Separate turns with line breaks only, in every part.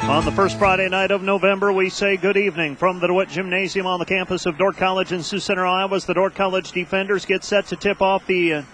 On the first Friday night of November, we say good evening from the DeWitt Gymnasium on the campus of Dordt College in Sioux Center, Iowa. As the Dordt College defenders get set to tip off the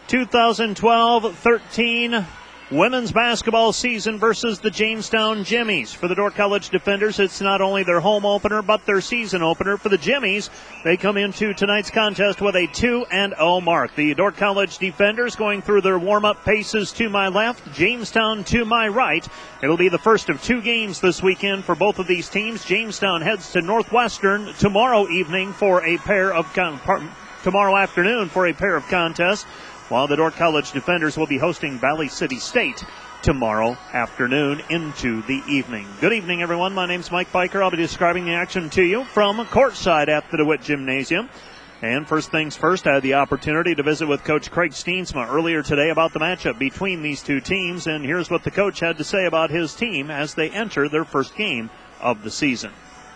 2012-13 women's basketball season versus the Jamestown Jimmies. For the Dordt College defenders, it's not only their home opener, but their season opener. For the Jimmies, they come into tonight's contest with a 2-0 mark. The Dordt College defenders going through their warm-up paces to my left, Jamestown to my right. It'll be the first of two games this weekend for both of these teams. Jamestown heads to Northwestern tomorrow afternoon for a pair of contests, while the Dordt College defenders will be hosting Valley City State tomorrow afternoon into the evening. Good evening, everyone. My name's Mike Biker. I'll be describing the action to you from courtside at the DeWitt Gymnasium. And first things first, I had the opportunity to visit with Coach Craig Steensma earlier today about the matchup between these two teams, and here's what the coach had to say about his team as they enter their first game of the season.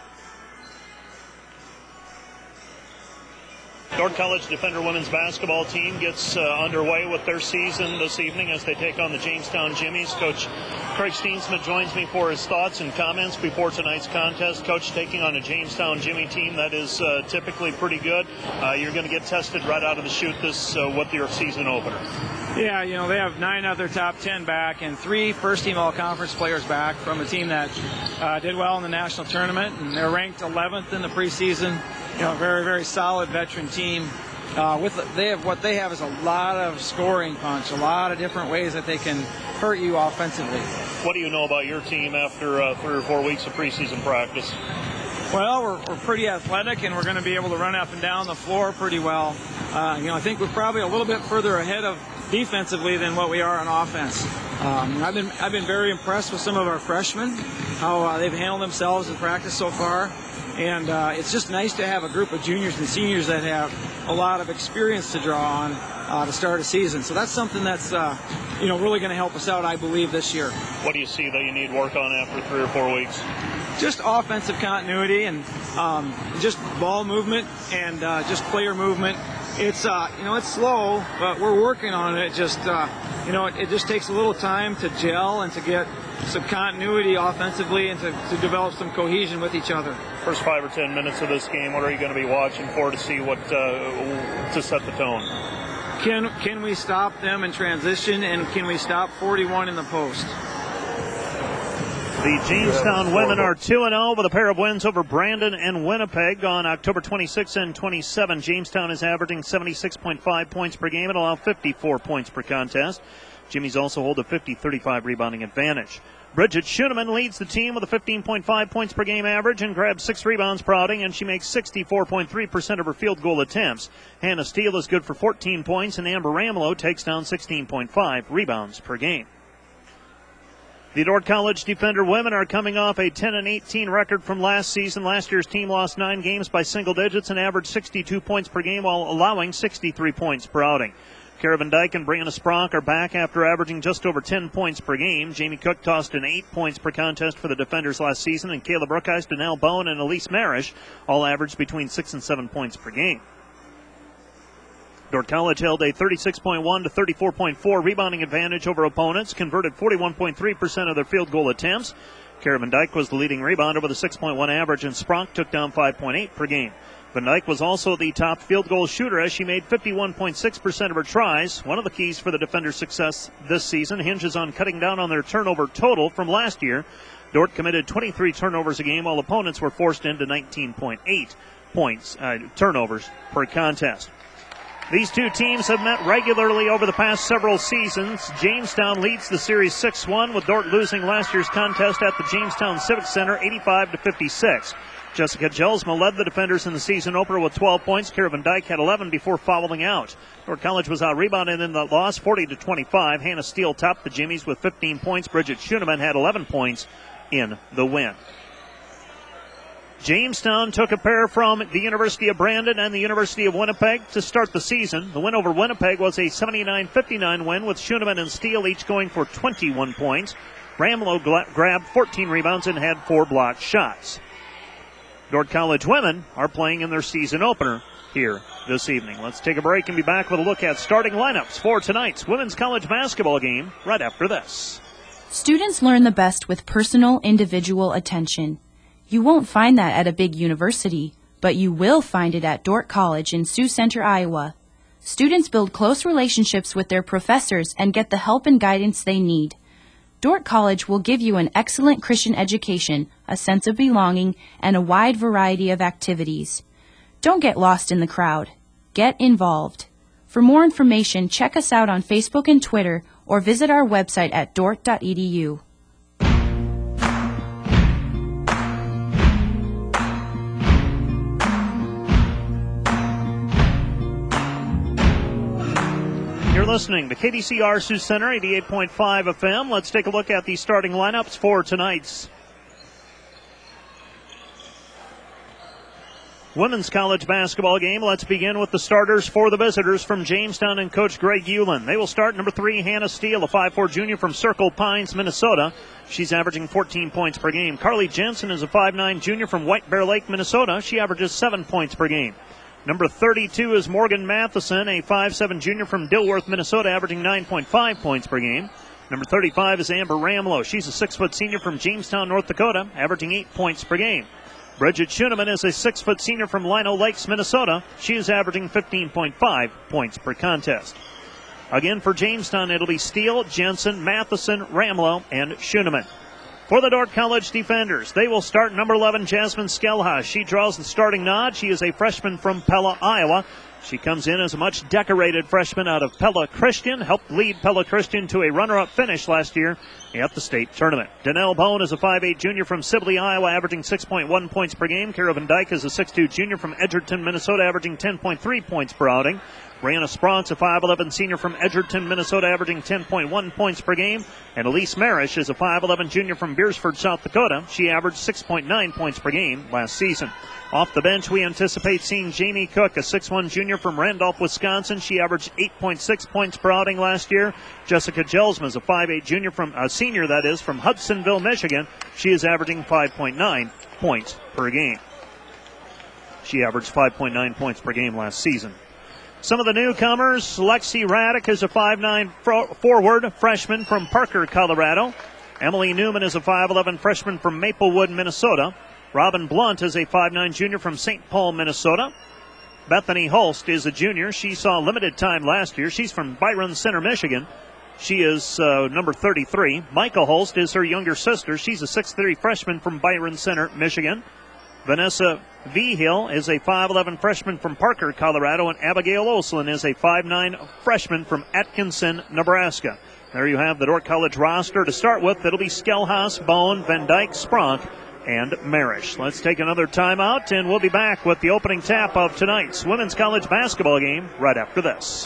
Dordt College Defender women's basketball team gets underway with their season this evening as they take on the Jamestown Jimmies. Coach Craig Steensma joins me for his thoughts and comments before tonight's contest. Coach, taking on a Jamestown Jimmy team that is typically pretty good. You're going to get tested right out of the chute this with your season opener.
Yeah, you know, they have 9 of their top 10 back and 3 first-team all-conference players back from a team that did well in the national tournament, and they're ranked 11th in the preseason. You know, very, very solid veteran team. What they have is a lot of scoring punch, a lot of different ways that they can hurt you offensively. What do you know about your team after 3 or 4 weeks of preseason practice? Well, we're pretty athletic, and we're going to be able to run up and down the floor pretty well. I think we're probably a little bit further ahead of defensively than what we are on offense. I've been very impressed with some of our freshmen, how they've handled themselves in practice so far. And it's just nice to have a group of juniors and seniors that have a lot of experience to draw on to start a season. So that's something that's really going to help us out, I believe, this year. What do you see that you need work on after 3 or 4 weeks? Just offensive continuity and just ball movement and just player movement. It's it's slow, but we're working on it. It just takes a little time to gel and to get some continuity offensively and to develop some cohesion with each other. First 5 or 10 minutes of this game, what are you going to be watching for to see what to set the tone? Can we stop them in transition, and can we stop 41 in the post?
The Jamestown women are 2-0 with a pair of wins over Brandon and Winnipeg on October 26 and 27. Jamestown is averaging 76.5 points per game and allow 54 points per contest. Jimmies also hold a 50-35 rebounding advantage. Bridget Schoenemann leads the team with a 15.5 points per game average and grabs 6 rebounds per outing, and she makes 64.3% of her field goal attempts. Hannah Steele is good for 14 points, and Amber Ramelow takes down 16.5 rebounds per game. The Dordt College Defender women are coming off a 10-18 record from last season. Last year's team lost 9 games by single digits and averaged 62 points per game while allowing 63 points per outing. Kara Van Dyke and Brianna Spronk are back after averaging just over 10 points per game. Jamie Cook tossed in 8 points per contest for the defenders last season, and Kayla Brookheist, Danelle Bone, and Elise Marish all averaged between 6 and 7 points per game. Dordt College held a 36.1 to 34.4 rebounding advantage over opponents, converted 41.3% of their field goal attempts. Kara Van Dyke was the leading rebounder with a 6.1 average, and Spronk took down 5.8 per game. Van Dyke was also the top field goal shooter as she made 51.6% of her tries. One of the keys for the defenders' success this season hinges on cutting down on their turnover total from last year. Dordt committed 23 turnovers a game while opponents were forced into 19.8 turnovers per contest. These two teams have met regularly over the past several seasons. Jamestown leads the series 6-1, with Dordt losing last year's contest at the Jamestown Civic Center 85-56. Jessica Jelsma led the defenders in the season opener with 12 points. Kara Van Dyke had 11 before fouling out. Dordt College was out-rebounded in the loss, 40-25. Hannah Steele topped the Jimmies with 15 points. Bridget Schoenemann had 11 points in the win. Jamestown took a pair from the University of Brandon and the University of Winnipeg to start the season. The win over Winnipeg was a 79-59 win, with Schoenemann and Steele each going for 21 points. Ramelow grabbed 14 rebounds and had 4 blocked shots. Dordt College women are playing in their season opener here this evening. Let's take a break and be back with a look at starting lineups for tonight's women's college basketball game right after this.
Students learn the best with personal, individual attention. You won't find that at a big university, but you will find it at Dordt College in Sioux Center, Iowa. Students build close relationships with their professors and get the help and guidance they need. Dordt College will give you an excellent Christian education, a sense of belonging, and a wide variety of activities. Don't get lost in the crowd. Get involved. For more information, check us out on Facebook and Twitter or visit our website at dordt.edu.
You're listening to KDCR Sioux Center, 88.5 FM. Let's take a look at the starting lineups for tonight's women's college basketball game. Let's begin with the starters for the visitors from Jamestown and Coach Greg Hewlin. They will start number 3, Hannah Steele, a 5'4 junior from Circle Pines, Minnesota. She's averaging 14 points per game. Carly Jensen is a 5'9 junior from White Bear Lake, Minnesota. She averages 7 points per game. Number 32 is Morgan Matheson, a 5'7 junior from Dilworth, Minnesota, averaging 9.5 points per game. Number 35 is Amber Ramlow. She's a 6' senior from Jamestown, North Dakota, averaging 8 points per game. Bridget Schoeneman is a 6' senior from Lino Lakes, Minnesota. She is averaging 15.5 points per contest. Again, for Jamestown, it'll be Steele, Jensen, Matheson, Ramlow, and Schoeneman. For the Dordt College defenders, they will start number 11, Jasmine Skelhaus. She draws the starting nod. She is a freshman from Pella, Iowa. She comes in as a much decorated freshman out of Pella Christian, helped lead Pella Christian to a runner-up finish last year at the state tournament. Danelle Bone is a 5'8 junior from Sibley, Iowa, averaging 6.1 points per game. Kara Van Dyke is a 6'2 junior from Edgerton, Minnesota, averaging 10.3 points per outing. Brianna Sprance, a 5'11 senior from Edgerton, Minnesota, averaging 10.1 points per game. And Elise Marish is a 5'11 junior from Beersford, South Dakota. She averaged 6.9 points per game last season. Off the bench, we anticipate seeing Jamie Cook, a 6'1 junior from Randolph, Wisconsin. She averaged 8.6 points per outing last year. Jessica Jelsma is a 5'8 junior from senior, that is, from Hudsonville, Michigan. She is averaging 5.9 points per game. She averaged 5.9 points per game last season. Some of the newcomers, Lexi Raddick is a 5'9 forward freshman from Parker, Colorado. Emily Newman is a 5'11 freshman from Maplewood, Minnesota. Robin Blunt is a 5'9 junior from St. Paul, Minnesota. Bethany Holst is a junior. She saw limited time last year. She's from Byron Center, Michigan. She is number 33. Micah Holst is her younger sister. She's a 6'3 freshman from Byron Center, Michigan. Vanessa Vigil is a 5'11 freshman from Parker, Colorado, and Abigail Oslin is a 5'9 freshman from Atkinson, Nebraska. There you have the Dordt College roster to start with. It'll be Skelhaus, Bone, Van Dyke, Spronk, and Marish. Let's take another timeout, and we'll be back with the opening tap of tonight's women's college basketball game right after this.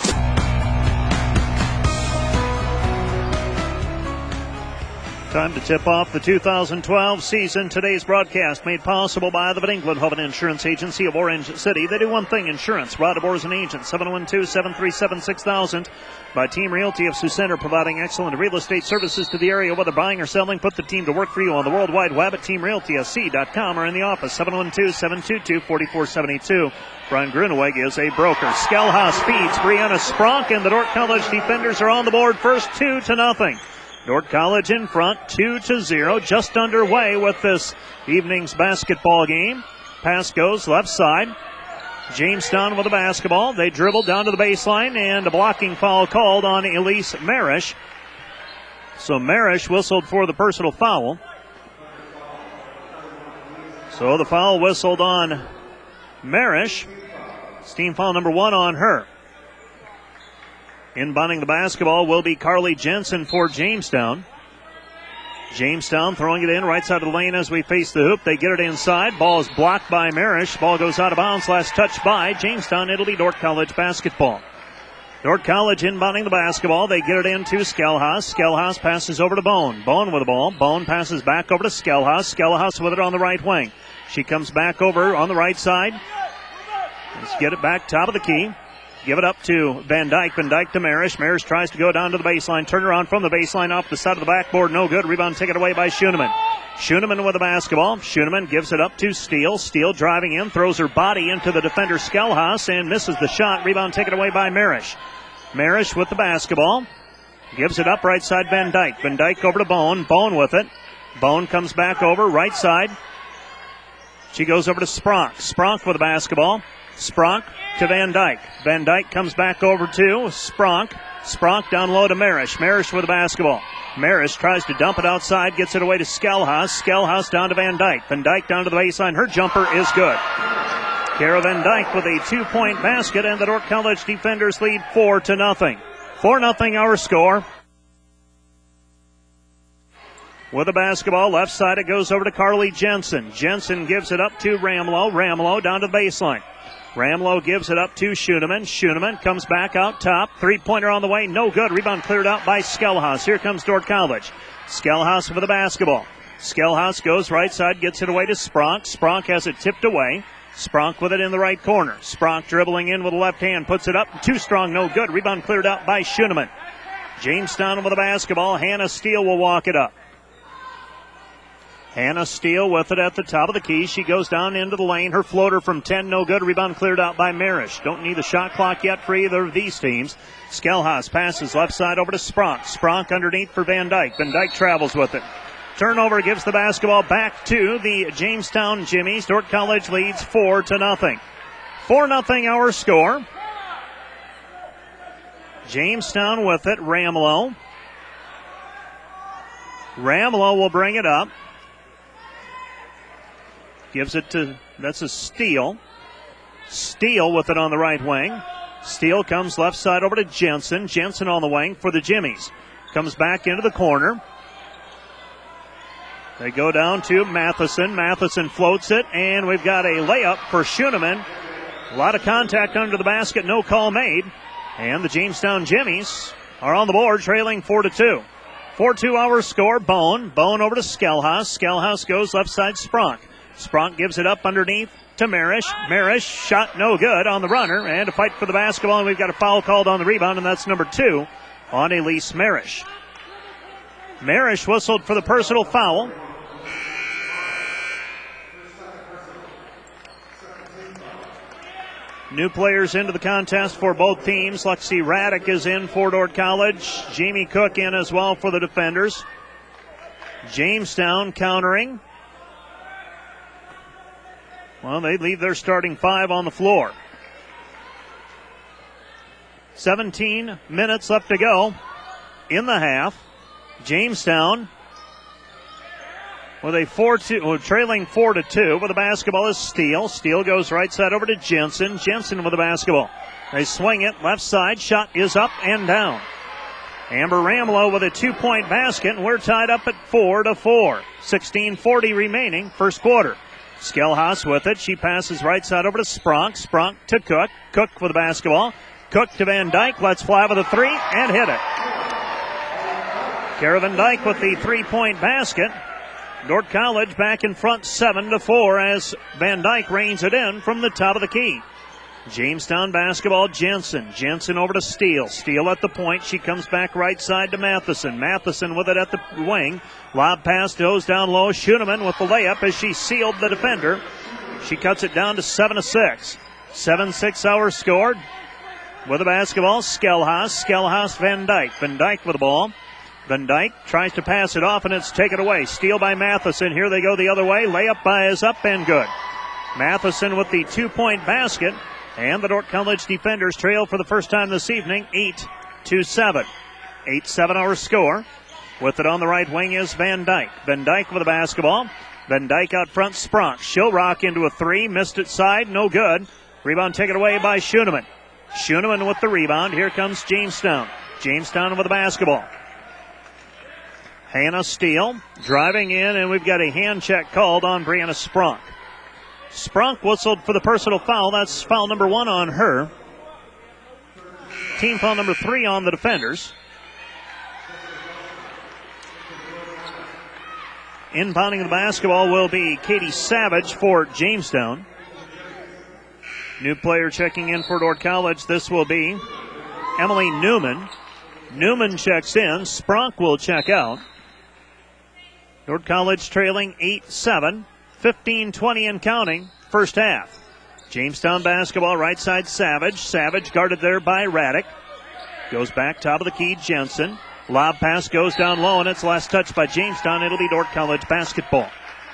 Time to tip off the 2012 season. Today's broadcast made possible by the Van Englenhoven Insurance Agency of Orange City. They do one thing, insurance. Rod DeBoer is an agent, 712-737-6000. By Team Realty of Sioux Center, providing excellent real estate services to the area. Whether buying or selling, put the team to work for you on the World Wide Web at teamrealtysc.com or in the office, 712-722-4472. Brian Gruneweg is a broker. Skelhaus feeds Brianna Spronk, and the Dordt College defenders are on the board first 2-0. Dordt College in front, 2-0, just underway with this evening's basketball game. Pass goes left side. Jamestown with the basketball. They dribble down to the baseline, and a blocking foul called on Elise Marish. So Marish whistled for the personal foul. So the foul whistled on Marish. Team foul number 1 on her. Inbounding the basketball will be Carly Jensen for Jamestown. Jamestown throwing it in right side of the lane as we face the hoop. They get it inside. Ball is blocked by Marish. Ball goes out of bounds. Last touch by Jamestown. It'll be Dordt College basketball. Dordt College inbounding the basketball. They get it into Skelhaus. Skelhaus passes over to Bone. Bone with the ball. Bone passes back over to Skelhaus. Skelhaus with it on the right wing. She comes back over on the right side. Let's get it back top of the key. Give it up to Van Dyke. Van Dyke to Marish. Marish tries to go down to the baseline. Turn around from the baseline off the side of the backboard. No good. Rebound taken away by Schoeneman. Schoeneman with the basketball. Schoeneman gives it up to Steele. Steele driving in. Throws her body into the defender Skelhaus and misses the shot. Rebound taken away by Marish. Marish with the basketball. Gives it up right side, Van Dyke. Van Dyke over to Bone. Bone with it. Bone comes back over right side. She goes over to Spronk. Spronk with the basketball. Spronk to Van Dyke. Van Dyke comes back over to Spronk. Spronk down low to Marish. Marish with the basketball. Marish tries to dump it outside, gets it away to Skelhaus. Skelhaus down to Van Dyke. Van Dyke down to the baseline. Her jumper is good. Kara Van Dyke with a 2-point basket, and the Dordt College defenders lead 4-0. 4-0 our score. With the basketball, left side, it goes over to Carly Jensen. Jensen gives it up to Ramlow. Ramlow down to the baseline. Ramlow gives it up to Schoenemann. Schoenemann comes back out top. Three-pointer on the way, no good. Rebound cleared out by Skelhaus. Here comes Dordt College. Skelhaus with the basketball. Skelhaus goes right side, gets it away to Spronk. Spronk has it tipped away. Spronk with it in the right corner. Spronk dribbling in with the left hand, puts it up. Too strong, no good. Rebound cleared out by Schoenemann. Jamestown with the basketball. Hannah Steele will walk it up. Hannah Steele with it at the top of the key. She goes down into the lane. Her floater from 10, no good. Rebound cleared out by Marish. Don't need the shot clock yet for either of these teams. Skelhaus passes left side over to Spronk. Spronk underneath for Van Dyke. Van Dyke travels with it. Turnover gives the basketball back to the Jamestown Jimmies. Dordt College leads 4-0. 4-0 our score. Jamestown with it. Ramlow. Ramlow will bring it up. Gives it to, that's a Steele. Steele with it on the right wing. Steele comes left side over to Jensen. Jensen on the wing for the Jimmies. Comes back into the corner. They go down to Matheson. Matheson floats it, and we've got a layup for Schoenemann. A lot of contact under the basket, no call made. And the Jamestown Jimmies are on the board, trailing 4-2. 4-2 our score. Bone. Bone over to Skelhaus. Skelhaus goes left side, Spronk. Spronk gives it up underneath to Marish. Marish, shot no good on the runner, and a fight for the basketball, and we've got a foul called on the rebound, and that's number 2 on Elise Marish. Marish whistled for the personal foul. New players into the contest for both teams. Lexi Raddick is in for Dordt College. Jamie Cook in as well for the defenders. Jamestown countering. Well, they leave their starting 5 on the floor. 17 minutes left to go in the half. Jamestown with a 4-2, trailing 4-2. With the basketball is Steele. Steele goes right side over to Jensen. Jensen with the basketball. They swing it left side. Shot is up and down. Amber Ramlow with a 2-point basket, and we're tied up at 4-4. 16:40 remaining, first quarter. Skelhaus with it. She passes right side over to Spronk. Spronk to Cook. Cook with the basketball. Cook to Van Dyke. Lets fly with a 3 and hit it. Kara Van Dyke with the 3-point basket. Dordt College back in front 7-4 as Van Dyke reins it in from the top of the key. Jamestown basketball, Jensen. Jensen over to Steele. Steele at the point. She comes back right side to Matheson. Matheson with it at the wing. Lob pass goes down low. Schoenemann with the layup as she sealed the defender. She cuts it down to 7-6. 7-6 our score. With the basketball, Skelhaus. Skelhaus, Van Dyke. Van Dyke with the ball. Van Dyke tries to pass it off, and it's taken away. Steal by Matheson. Here they go the other way. Layup by is up and good. Matheson with the 2-point basket. And the Dordt College defenders trail for the first time this evening, 8-7. 8-7 our score. With it on the right wing is Van Dyke. Van Dyke with the basketball. Van Dyke out front, Spronk. She'll rock into a 3. Missed it side, no good. Rebound taken away by Schoenemann. Schoenemann with the rebound. Here comes Jamestown. Jamestown with the basketball. Hannah Steele driving in, and we've got a hand check called on Brianna Spronk. Spronk whistled for the personal foul. That's foul number 1 on her. Team foul number 3 on the defenders. Inbounding the basketball will be Katie Savage for Jamestown. New player checking in for Dordt College. This will be Emily Newman. Newman checks in. Spronk will check out. Dordt College trailing 8-7. 15-20 and counting, first half. Jamestown basketball, right side Savage. Savage guarded there by Raddick. Goes back, top of the key, Jensen. Lob pass goes down low, and it's last touched by Jamestown. It'll be Dordt College basketball.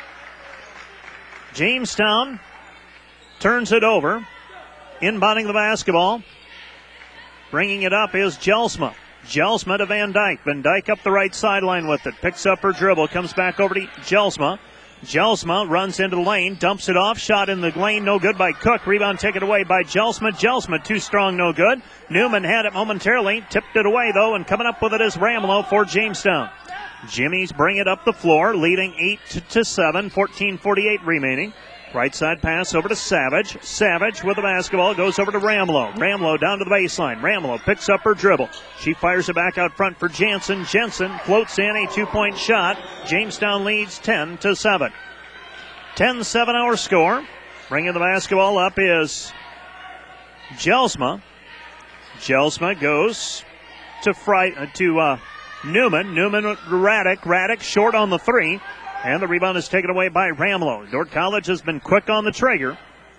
Jamestown turns it over. Inbounding the basketball. Bringing it up is Jelsma. Jelsma to Van Dyke. Van Dyke up the right sideline with it. Picks up her dribble. Comes back over to Jelsma. Jelsma runs into the lane. Dumps it off. Shot in the lane. No good by Cook. Rebound taken away by Jelsma. Jelsma too strong. No good. Newman had it momentarily. Tipped it away though. And coming up with it is Ramelow for Jamestown. Jimmies bring it up the floor. Leading 8-7. 14:48 remaining. Right side pass over to Savage. Savage with the basketball goes over to Ramelow. Ramelow down to the baseline. Ramelow picks up her dribble. She fires it back out front for Jensen. Jensen floats in a 2-point shot. Jamestown leads 10-7. 10-7 our score. Bringing the basketball up is Jelsma. Jelsma goes to Newman. Newman Raddick. Raddick short on the three. And the rebound is taken away by Ramelow. Dordt College has been quick on the trigger.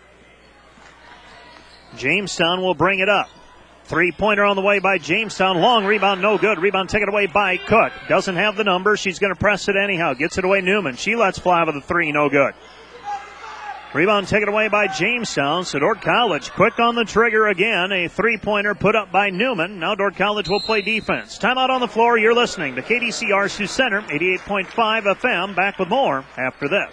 Jamestown will bring it up. Three-pointer on the way by Jamestown. Long rebound, no good. Rebound taken away by Cook. Doesn't have the number. She's going to press it anyhow. Gets it away Newman. She lets fly with a three, no good. Rebound taken away by Jamestown. So Dordt College quick on the trigger again. A three-pointer put up by Newman. Now Dordt College will play defense. Timeout on the floor. You're listening to KDCR Sioux Center, 88.5 FM. Back with more after this.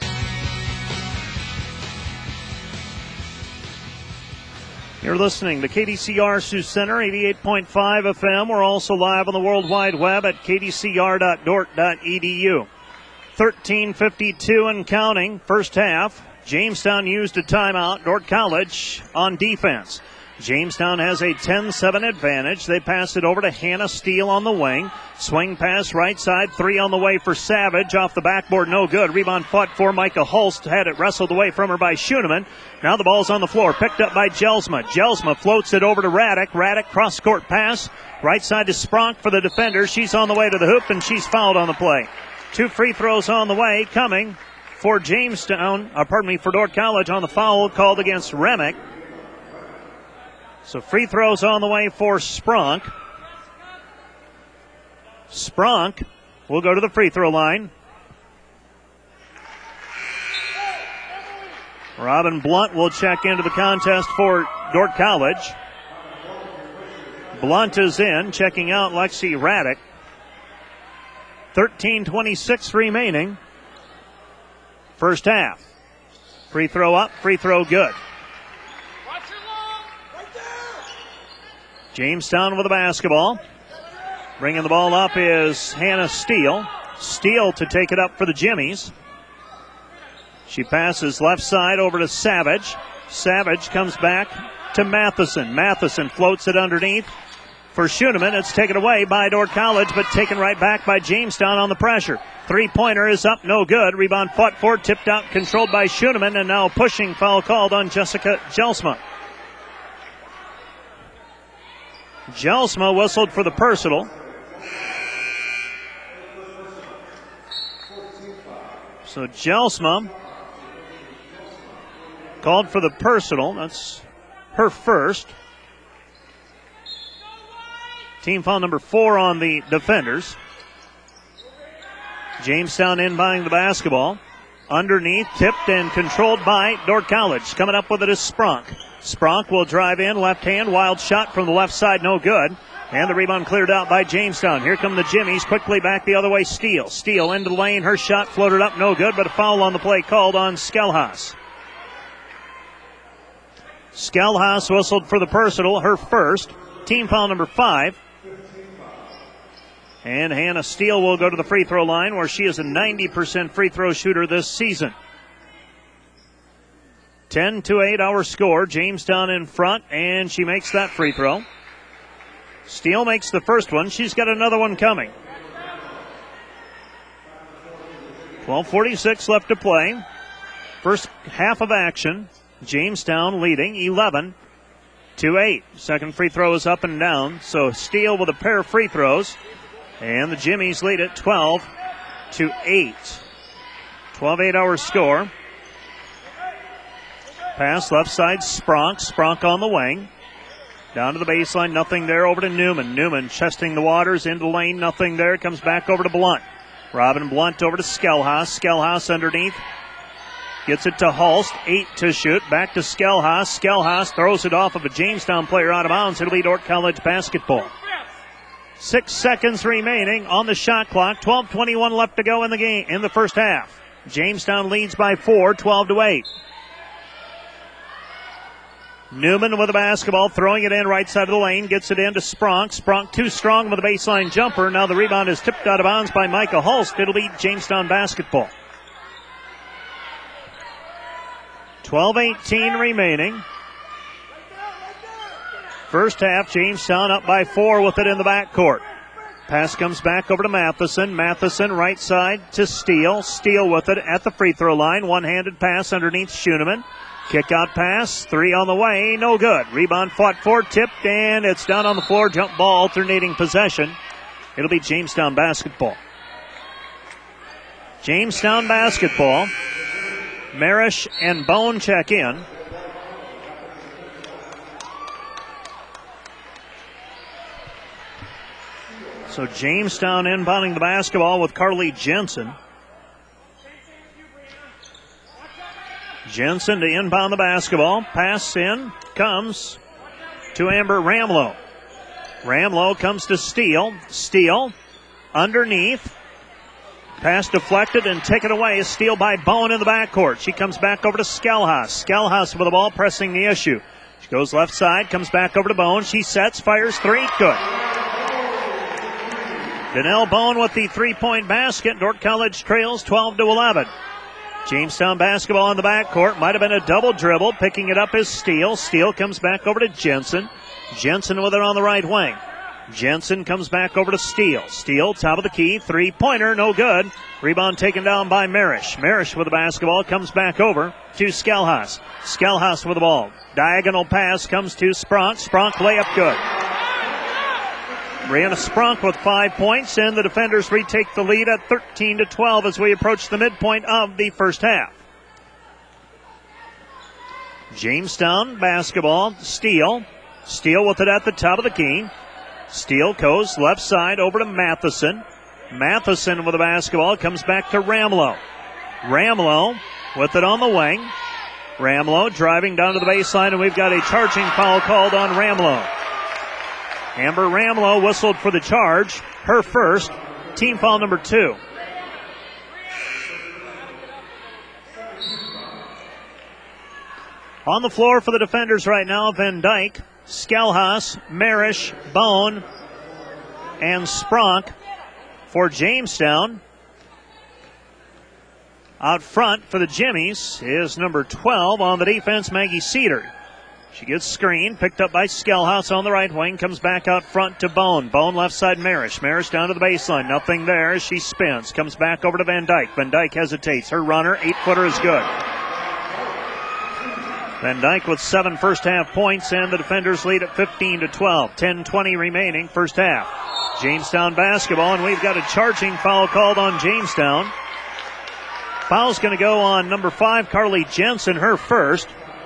You're listening to KDCR Sioux Center, 88.5 FM. We're also live on the World Wide Web at kdcr.dort.edu. 13:52 and counting. First half. Jamestown used a timeout. Dordt College on defense. Jamestown has a 10-7 advantage. They pass it over to Hannah Steele on the wing. Swing pass right side. Three on the way for Savage. Off the backboard, no good. Rebound fought for Micah Holst. Had it wrestled away from her by Schoenemann. Now the ball's on the floor. Picked up by Jelsma. Jelsma floats it over to Raddick. Raddick cross-court pass. Right side to Spronk for the defender. She's on the way to the hoop, and she's fouled on the play. 2 free throws on the way coming for for Dordt College on the foul called against Remick. So free throws on the way for Spronk. Spronk will go to the free throw line. Robin Blunt will check into the contest for Dordt College. Blunt is in, checking out Lexi Raddick. 13:26 remaining. First half. Free throw up, free throw good. Jamestown with the basketball. Bringing the ball up is Hannah Steele. Steele to take it up for the Jimmies. She passes left side over to Savage. Savage comes back to Matheson. Matheson floats it underneath for Schoenemann. It's taken away by Dordt College, but taken right back by Jamestown on the pressure. Three-pointer is up, no good. Rebound fought for, tipped out, controlled by Schoenemann, and now pushing foul called on Jessica Jelsma. Jelsma whistled for the personal. So Jelsma called for the personal. That's her first. Team foul number 4 on the defenders. Jamestown inbounding the basketball. Underneath, tipped and controlled by Dordt College. Coming up with it is Spronk. Spronk will drive in, left hand, wild shot from the left side, no good. And the rebound cleared out by Jamestown. Here come the Jimmies, quickly back the other way, Steele. Steele into the lane, her shot floated up, no good, but a foul on the play called on Skelhaas. Skelhaas whistled for the personal, her first. Team foul number 5. And Hannah Steele will go to the free throw line where she is a 90% free throw shooter this season. 10-8 our score. Jamestown in front, and she makes that free throw. Steele makes the first one. She's got another one coming. 12:46 left to play. First half of action. Jamestown leading 11-8. Second free throw is up and down. So Steele with a pair of free throws. And the Jimmies lead it 12-8. 12-8 our score. Pass left side, Spronk. Spronk on the wing. Down to the baseline, nothing there, over to Newman. Newman chesting the waters into the lane, nothing there, comes back over to Blunt. Robin Blunt over to Skelhaus. Skelhaus underneath. Gets it to Hulst. 8 to shoot. Back to Skelhaus. Skelhaus throws it off of a Jamestown player out of bounds. It'll be Dordt College basketball. 6 seconds remaining on the shot clock. 12:21 left to go in the game, in the first half. Jamestown leads by 4, 12-8. Newman with the basketball, throwing it in right side of the lane, gets it into Spronk. Spronk too strong with a baseline jumper. Now the rebound is tipped out of bounds by Micah Hulst. It'll be Jamestown basketball. 12:18 remaining. First half, Jamestown up by 4 with it in the backcourt. Pass comes back over to Matheson. Matheson right side to Steele. Steele with it at the free throw line. One-handed pass underneath Schoeneman. Kick out pass, 3 on the way, no good. Rebound fought for, tipped, and it's down on the floor. Jump ball, alternating possession. It'll be Jamestown basketball. Jamestown basketball. Marish and Bone check in. So Jamestown inbounding the basketball with Carly Jensen. Jensen to inbound the basketball. Pass in comes to Amber Ramlow. Ramlow comes to Steele. Steele underneath. Pass deflected and taken away. Steele by Bone in the backcourt. She comes back over to Skelhaus. Skelhaus with the ball, pressing the issue. She goes left side, comes back over to Bone. She sets, fires 3. Good. Danelle Bone with the 3-point basket. Dordt College trails 12-11. Jamestown basketball in the backcourt. Might have been a double dribble. Picking it up is Steele. Steele comes back over to Jensen. Jensen with it on the right wing. Jensen comes back over to Steele. Steele, top of the key. 3-pointer, no good. Rebound taken down by Marish. Marish with the basketball comes back over to Skelhaus. Skelhaus with the ball. Diagonal pass comes to Spronk. Spronk layup good. Brianna Spronk with 5 points, and the defenders retake the lead at 13-12 as we approach the midpoint of the first half. Jamestown basketball, Steele. Steele with it at the top of the key. Steele goes left side over to Matheson. Matheson with the basketball comes back to Ramlow. Ramlow with it on the wing. Ramlow driving down to the baseline, and we've got a charging foul called on Ramlow. Amber Ramlow whistled for the charge. Her first. Team foul number 2. On the floor for the defenders right now, Van Dyke, Skelhaus, Marish, Bone, and Spronk for Jamestown. Out front for the Jimmies is number 12 on the defense, Maggie Cedar. She gets screened, picked up by Skelhaus on the right wing, comes back out front to Bone. Bone left side Marish. Marish down to the baseline. Nothing there as she spins. Comes back over to Van Dyke. Van Dyke hesitates. Her runner, 8-footer is good. Van Dyke with 7 first half points, and the defenders lead at 15-12. 10:20 remaining first half. Jamestown basketball, and we've got a charging foul called on Jamestown. Foul's going to go on number 5, Carly Jensen, her first.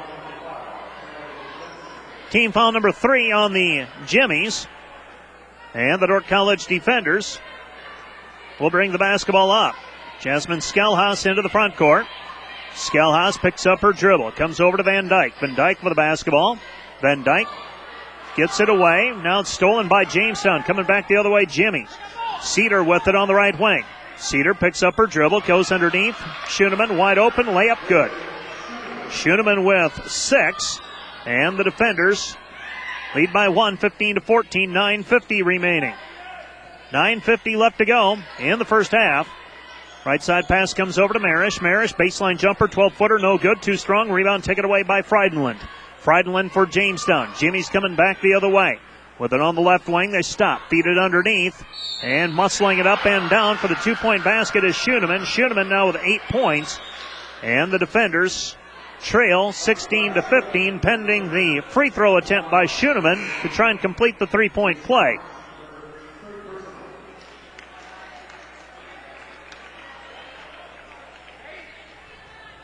Team foul number 3 on the Jimmies. And the Dordt College defenders will bring the basketball up. Jasmine Skelhaus into the front court. Skelhaus picks up her dribble. Comes over to Van Dyke. Van Dyke with the basketball. Van Dyke gets it away. Now it's stolen by Jamestown. Coming back the other way, Jimmies. Cedar with it on the right wing. Cedar picks up her dribble. Goes underneath. Schoeneman wide open. Layup good. Schoeneman with 6. And the defenders lead by 1, 15-14, 9:50 remaining. 9:50 left to go in the first half. Right side pass comes over to Marish. Marish, baseline jumper, 12-footer, no good, too strong. Rebound taken away by Frydenland. Frydenland for Jamestown. Jimmy's coming back the other way. With it on the left wing, they stop. Feed it underneath. And muscling it up and down for the 2-point basket is Schoeneman. Schoeneman now with 8 points. And the defenders trail 16-15 pending the free throw attempt by Schoeneman to try and complete the 3-point play.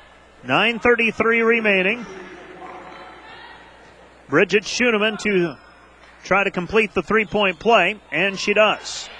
.9:33 remaining. Bridget Schoeneman to try to complete the three-point play, and she does.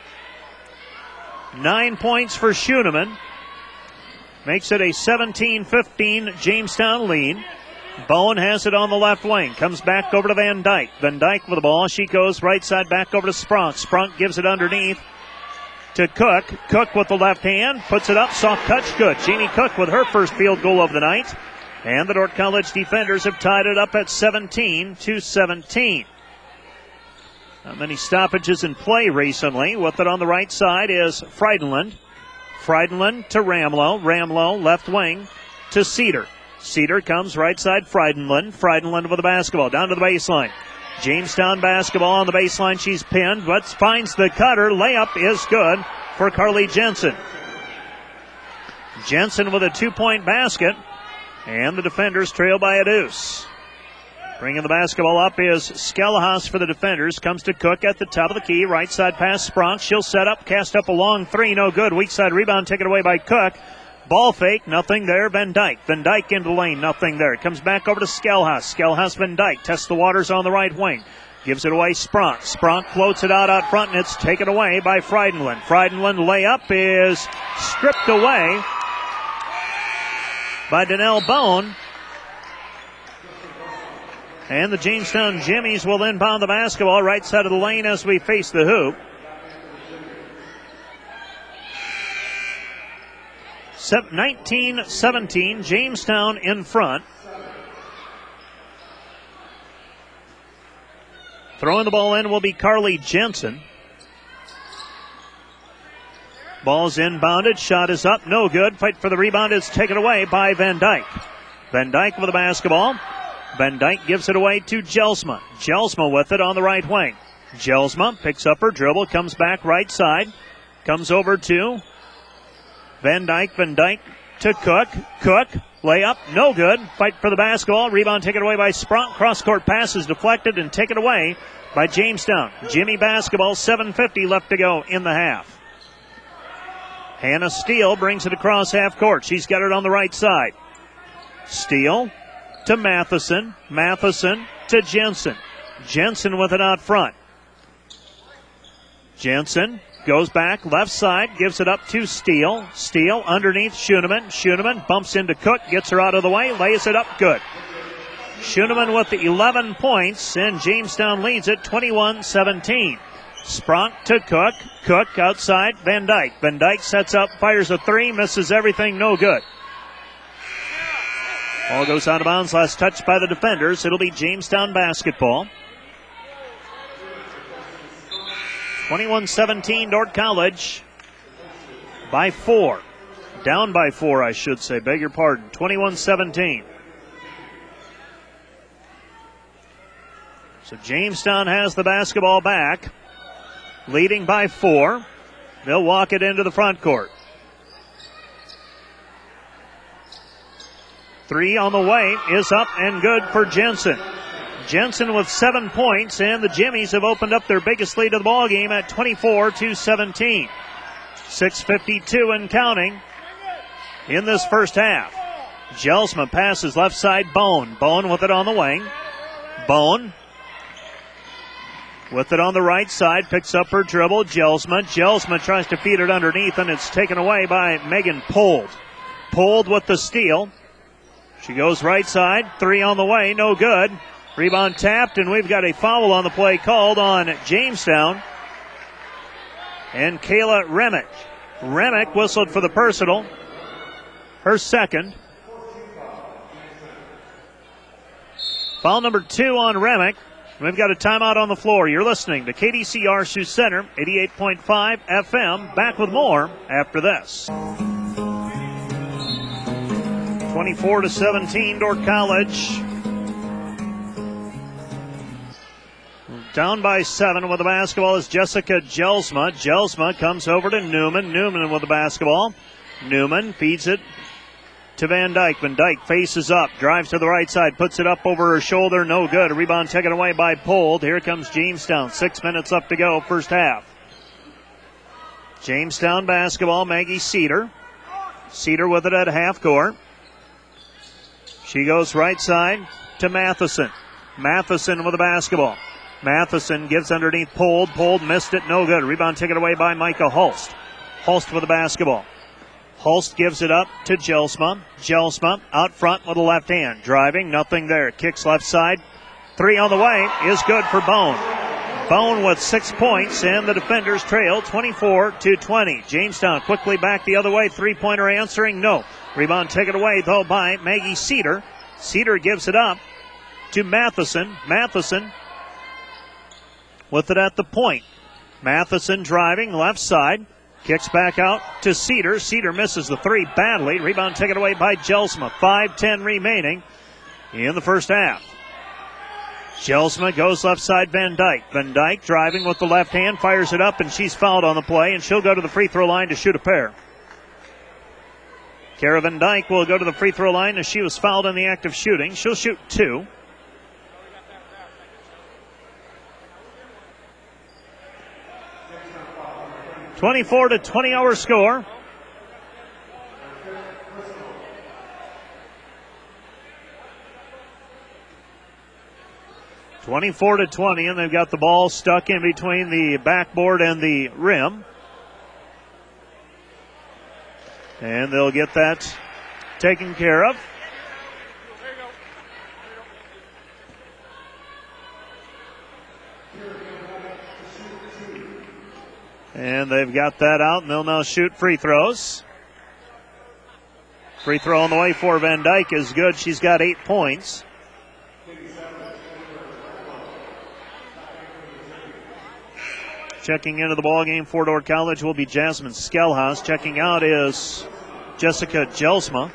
9 points for Schoenemann. Makes it a 17-15 Jamestown lead. Bowen has it on the left wing. Comes back over to Van Dyke. Van Dyke with the ball. She goes right side back over to Sprunk. Sprunk gives it underneath to Cook. Cook with the left hand. Puts it up. Soft touch. Good. Jamie Cook with her first field goal of the night. And the Dordt College defenders have tied it up at 17-17. Not many stoppages in play recently. With it on the right side is Frydenlund. Frydenlund to Ramlow. Ramlow left wing to Cedar. Cedar comes right side Frydenlund. Frydenlund with the basketball down to the baseline. Jamestown basketball on the baseline. She's pinned, but finds the cutter. Layup is good for Carly Jensen. Jensen with a 2-point basket, and the defenders trail by a deuce. Bringing the basketball up is Skelhaus for the defenders. Comes to Cook at the top of the key. Right side pass Sprunk. She'll set up, cast up a long three. No good. Weak side rebound taken away by Cook. Ball fake. Nothing there. Van Dyke. Van Dyke into the lane. Nothing there. Comes back over to Skelhaus. Skelhaus, Van Dyke. Tests the waters on the right wing. Gives it away Sprunk. Sprunk floats it out front, and it's taken away by Frydenlund. Frydenlund layup is stripped away by Danelle Bone. And the Jamestown Jimmies will inbound the basketball right side of the lane as we face the hoop. 19-17, Jamestown in front. Throwing the ball in will be Carly Jensen. Ball's inbounded, shot is up, no good. Fight for the rebound is taken away by Van Dyke. Van Dyke with the basketball. Van Dyke gives it away to Jelsma. Jelsma with it on the right wing. Jelsma picks up her dribble, comes back right side. Comes over to Van Dyke. Van Dyke to Cook. Cook, layup, no good. Fight for the basketball. Rebound taken away by Sprunk. Cross-court pass is deflected and taken away by Jamestown. Jimmy basketball, 7:50 left to go in the half. Hannah Steele brings it across half court. She's got it on the right side. Steele to Matheson. Matheson to Jensen. Jensen with it out front. Jensen goes back left side, gives it up to Steele. Steele underneath Schoenemann. Schoenemann bumps into Cook, gets her out of the way, lays it up good. Schoenemann with the 11 points, and Jamestown leads it 21-17. Sprunk to Cook. Cook outside Van Dyke. Van Dyke sets up, fires a three, misses everything, no good. Ball goes out of bounds, last touch by the defenders. It'll be Jamestown basketball. 21-17, Dordt College by 4. Down by 4, I should say. Beg your pardon. 21-17. So Jamestown has the basketball back, leading by 4. They'll walk it into the front court. 3 on the way is up and good for Jensen. Jensen with 7 points, and the Jimmies have opened up their biggest lead of the ball game at 24-17. 6:52 and counting in this first half. Jelsma passes left side Bone. Bone with it on the wing. Bone with it on the right side, picks up her dribble. Jelsma tries to feed it underneath, and it's taken away by Megan Pold. Pold with the steal. She goes right side, 3 on the way, no good. Rebound tapped, and we've got a foul on the play called on Jamestown. And Kayla Remick. Remick whistled for the personal. Her second. Foul number 2 on Remick. We've got a timeout on the floor. You're listening to KDCR Sioux Center, 88.5 FM. Back with more after this. 24-17, Dordt College. Down by 7 with the basketball is Jessica Jelsma. Jelsma comes over to Newman. Newman with the basketball. Newman feeds it to Van Dyke. Van Dyke faces up, drives to the right side, puts it up over her shoulder. No good. A rebound taken away by Pold. Here comes Jamestown. 6 minutes left to go, first half. Jamestown basketball, Maggie Cedar. Cedar with it at half court. She goes right side to Matheson. Matheson with the basketball. Matheson gives underneath Pold. Pold missed it, no good. Rebound taken away by Micah Hulst. Hulst with the basketball. Hulst gives it up to Jelsma. Jelsma out front with a left hand. Driving, nothing there. Kicks left side. 3 on the way is good for Bone. Bone with 6 points, and the defenders trail 24-20. Jamestown quickly back the other way. 3-pointer answering, no. Rebound taken away, though, by Maggie Cedar. Cedar gives it up to Matheson. Matheson with it at the point. Matheson driving left side. Kicks back out to Cedar. Cedar misses the 3 badly. Rebound taken away by Jelsma. 5:10 remaining in the first half. Jelsma goes left side, Van Dyke. Van Dyke driving with the left hand, fires it up, and she's fouled on the play, and she'll go to the free throw line to shoot a pair. Kara Van Dyke will go to the free throw line as she was fouled in the act of shooting. She'll shoot 2. (24-20) our score. (24-20), and they've got the ball stuck in between the backboard and the rim. And they'll get that taken care of. And they've got that out, and they'll now shoot free throws. Free throw on the way for Van Dyke is good. She's got 8 points. Checking into the ballgame for Dordt College will be Jasmine Skelhaus. Checking out is Jessica Jelsma.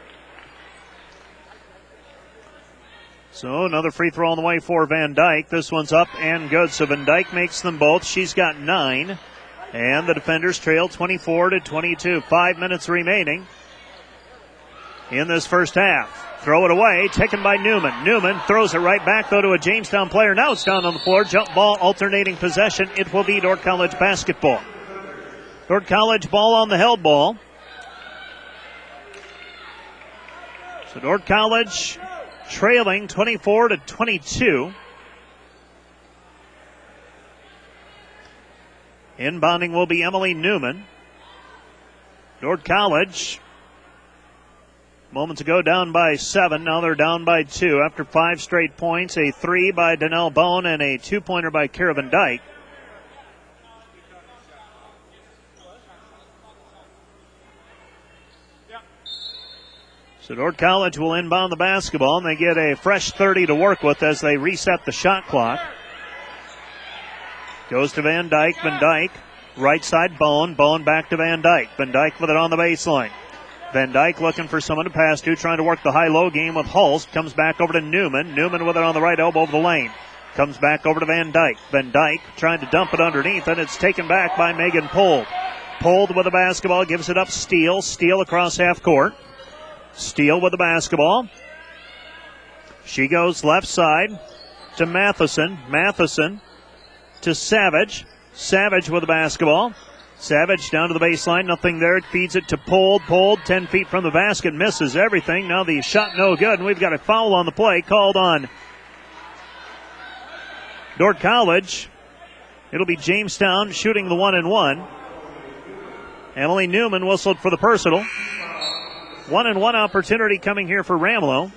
So another free throw on the way for Van Dyke. This one's up and good. So Van Dyke makes them both. She's got 9. And the defenders trail 24-22. 5 minutes remaining in this first half. Throw it away, taken by Newman. Newman throws it right back, though, to a Jamestown player. Now it's down on the floor. Jump ball, alternating possession. It will be Dordt College basketball. Dordt College ball on the held ball. So Dordt College trailing 24-22. Inbounding will be Emily Newman. Dordt College moments ago down by 7. Now they're down by 2 after 5 straight points. A 3 by Donnell Bone and a 2-pointer by Kara Van Dyke. So Dordt College will inbound the basketball, and they get a fresh 30 to work with as they reset the shot clock. Goes to Van Dyke. Van Dyke, right side Bone. Bone back to Van Dyke. Van Dyke with it on the baseline. Van Dyke looking for someone to pass to, trying to work the high-low game with Hulst. Comes back over to Newman. Newman with it on the right elbow of the lane. Comes back over to Van Dyke. Van Dyke trying to dump it underneath, and it's taken back by Megan Pold. Pold with the basketball, gives it up. Steele. Steele across half court. Steele with the basketball. She goes left side to Matheson. Matheson to Savage. Savage with the basketball. Savage down to the baseline. Nothing there. It feeds it to Pold. Pold 10 feet from the basket. Misses everything. Now the shot no good. And we've got a foul on the play called on Dordt College. It'll be Jamestown shooting the 1-and-1. Emily Newman whistled for the personal. 1-and-1 opportunity coming here for Ramlow.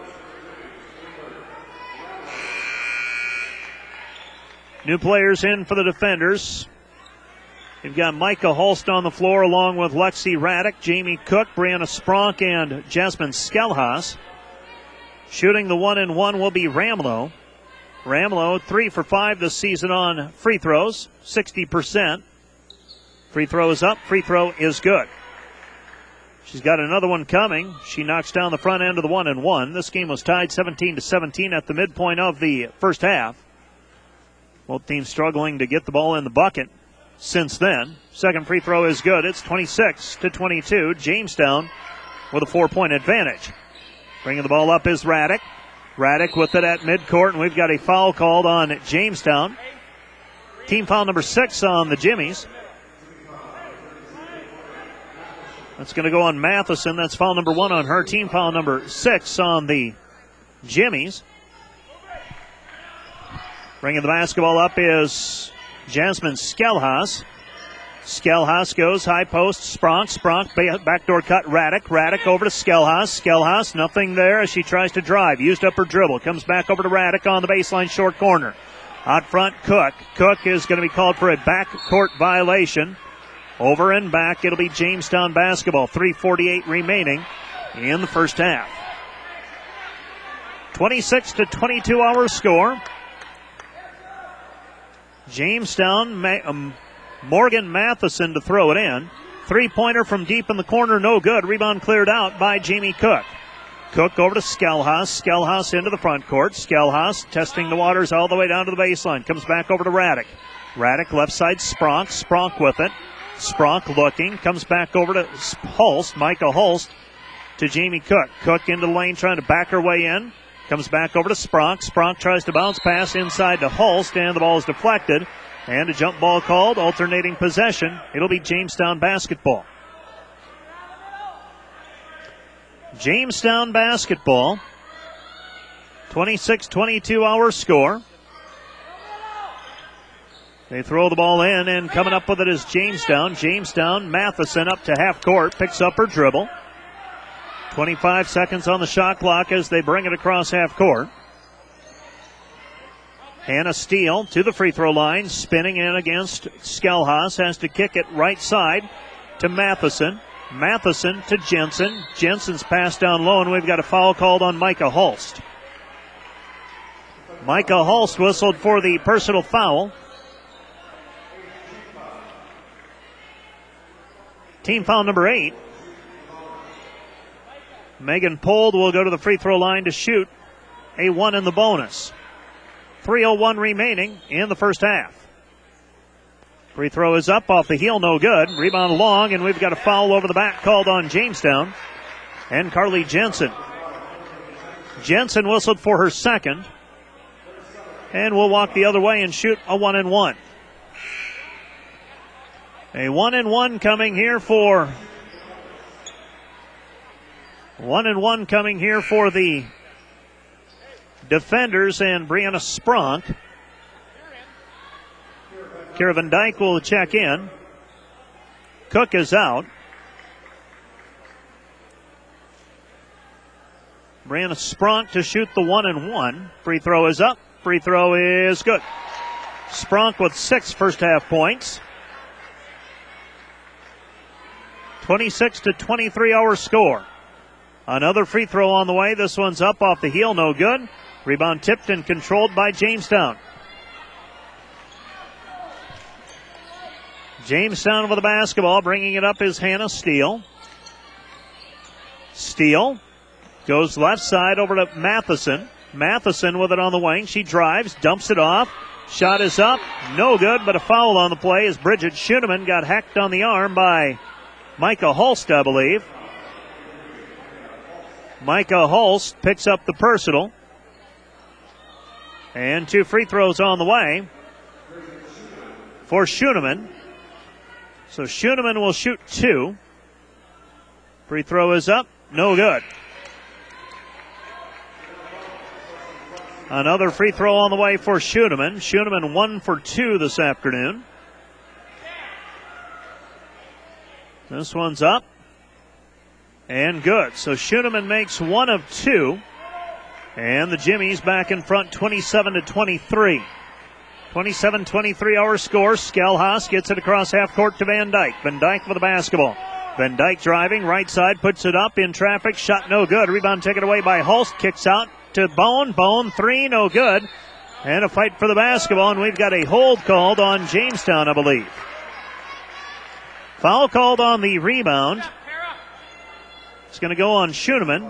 New players in for the defenders. You've got Micah Hulst on the floor along with Lexi Raddick, Jamie Cook, Brianna Spronk, and Jasmine Skelhaus. Shooting the 1-and-1 will be Ramlow. Ramlow 3 for 5 this season on free throws, 60%. Free throw is up, free throw is good. She's got another one coming. She knocks down the front end of the 1-and-1. This game was tied 17-17 at the midpoint of the first half. Both teams struggling to get the ball in the bucket since then. Second free throw is good. It's 26-22. Jamestown with a 4-point advantage. Bringing the ball up is Raddick. Raddick with it at midcourt, and we've got a foul called on Jamestown. Team foul number 6 on the Jimmies. That's going to go on Matheson. That's foul number 1 on her. Team foul number 6 on the Jimmies. Bringing the basketball up is Jasmine Skelhaus. Skelhaus goes high post. Spronk backdoor cut. Raddick over to Skelhaus. Skelhaus, nothing there as she tries to drive. Used up her dribble. Comes back over to Raddick on the baseline short corner. Out front, Cook. Cook is going to be called for a backcourt violation. Over and back, it'll be Jamestown basketball. 3:48 remaining in the first half. 26-22 our score. Jamestown, Morgan Matheson to throw it in. Three-pointer from deep in the corner, no good. Rebound cleared out by Jamie Cook. Cook over to Skelhaus. Skelhaus into the front court. Skelhaus testing the waters all the way down to the baseline. Comes back over to Raddick. Raddick left side, Spronk. Spronk with it. Spronk looking. Comes back over to Holst. Micah Holst to Jamie Cook. Cook into the lane trying to back her way in. Comes back over to Spronk. Spronk tries to bounce pass inside to Holst, and the ball is deflected. And a jump ball called, alternating possession. It'll be Jamestown basketball. Jamestown basketball. 26-22 our score. They throw the ball in, and coming up with it is Jamestown. Jamestown, Matheson up to half court, picks up her dribble. 25 seconds on the shot clock as they bring it across half court. Hannah Steele to the free throw line, spinning in against Skelhaus, has to kick it right side to Matheson. Matheson to Jensen. Jensen's pass down low, and we've got a foul called on Micah Holst. Micah Holst whistled for the personal foul. Team foul number 8. Megan Pold will go to the free throw line to shoot a 1 in the bonus. 3:01 remaining in the first half. Free throw is up off the heel, no good. Rebound long, and we've got a foul over the back called on Jamestown and Carly Jensen. Jensen whistled for her second, and will walk the other way and shoot a 1-and-1. A 1-and-1 coming here for the defenders and Brianna Spronk. Kira Van Dyke will check in. Cook is out. Brianna Spronk to shoot the 1-and-1. Free throw is up. Free throw is good. Spronk with 6 first half points. 26-23 our score. Another free throw on the way. This one's up off the heel, no good. Rebound tipped and controlled by Jamestown. Jamestown with the basketball. Bringing it up is Hannah Steele. Steele goes left side over to Matheson. Matheson with it on the wing. She drives, dumps it off. Shot is up. No good, but a foul on the play as Bridget Schoeneman got hacked on the arm by Micah Holst, I believe. Micah Holst picks up the personal. And 2 free throws on the way for Schoeneman. So Schoeneman will shoot 2. Free throw is up. No good. Another free throw on the way for Schoeneman. Schoeneman 1 for 2 this afternoon. This one's up. And good. So Schoeneman makes 1 of 2. And the Jimmies back in front 27-23. 27-23 our score. Skelhaus gets it across half court to Van Dyke. Van Dyke with the basketball. Van Dyke driving right side, puts it up in traffic. Shot no good. Rebound taken away by Holst. Kicks out to Bone. Bone 3, no good. And a fight for the basketball, and we've got a hold called on Jamestown, I believe. Foul called on the rebound. It's going to go on Schoeneman.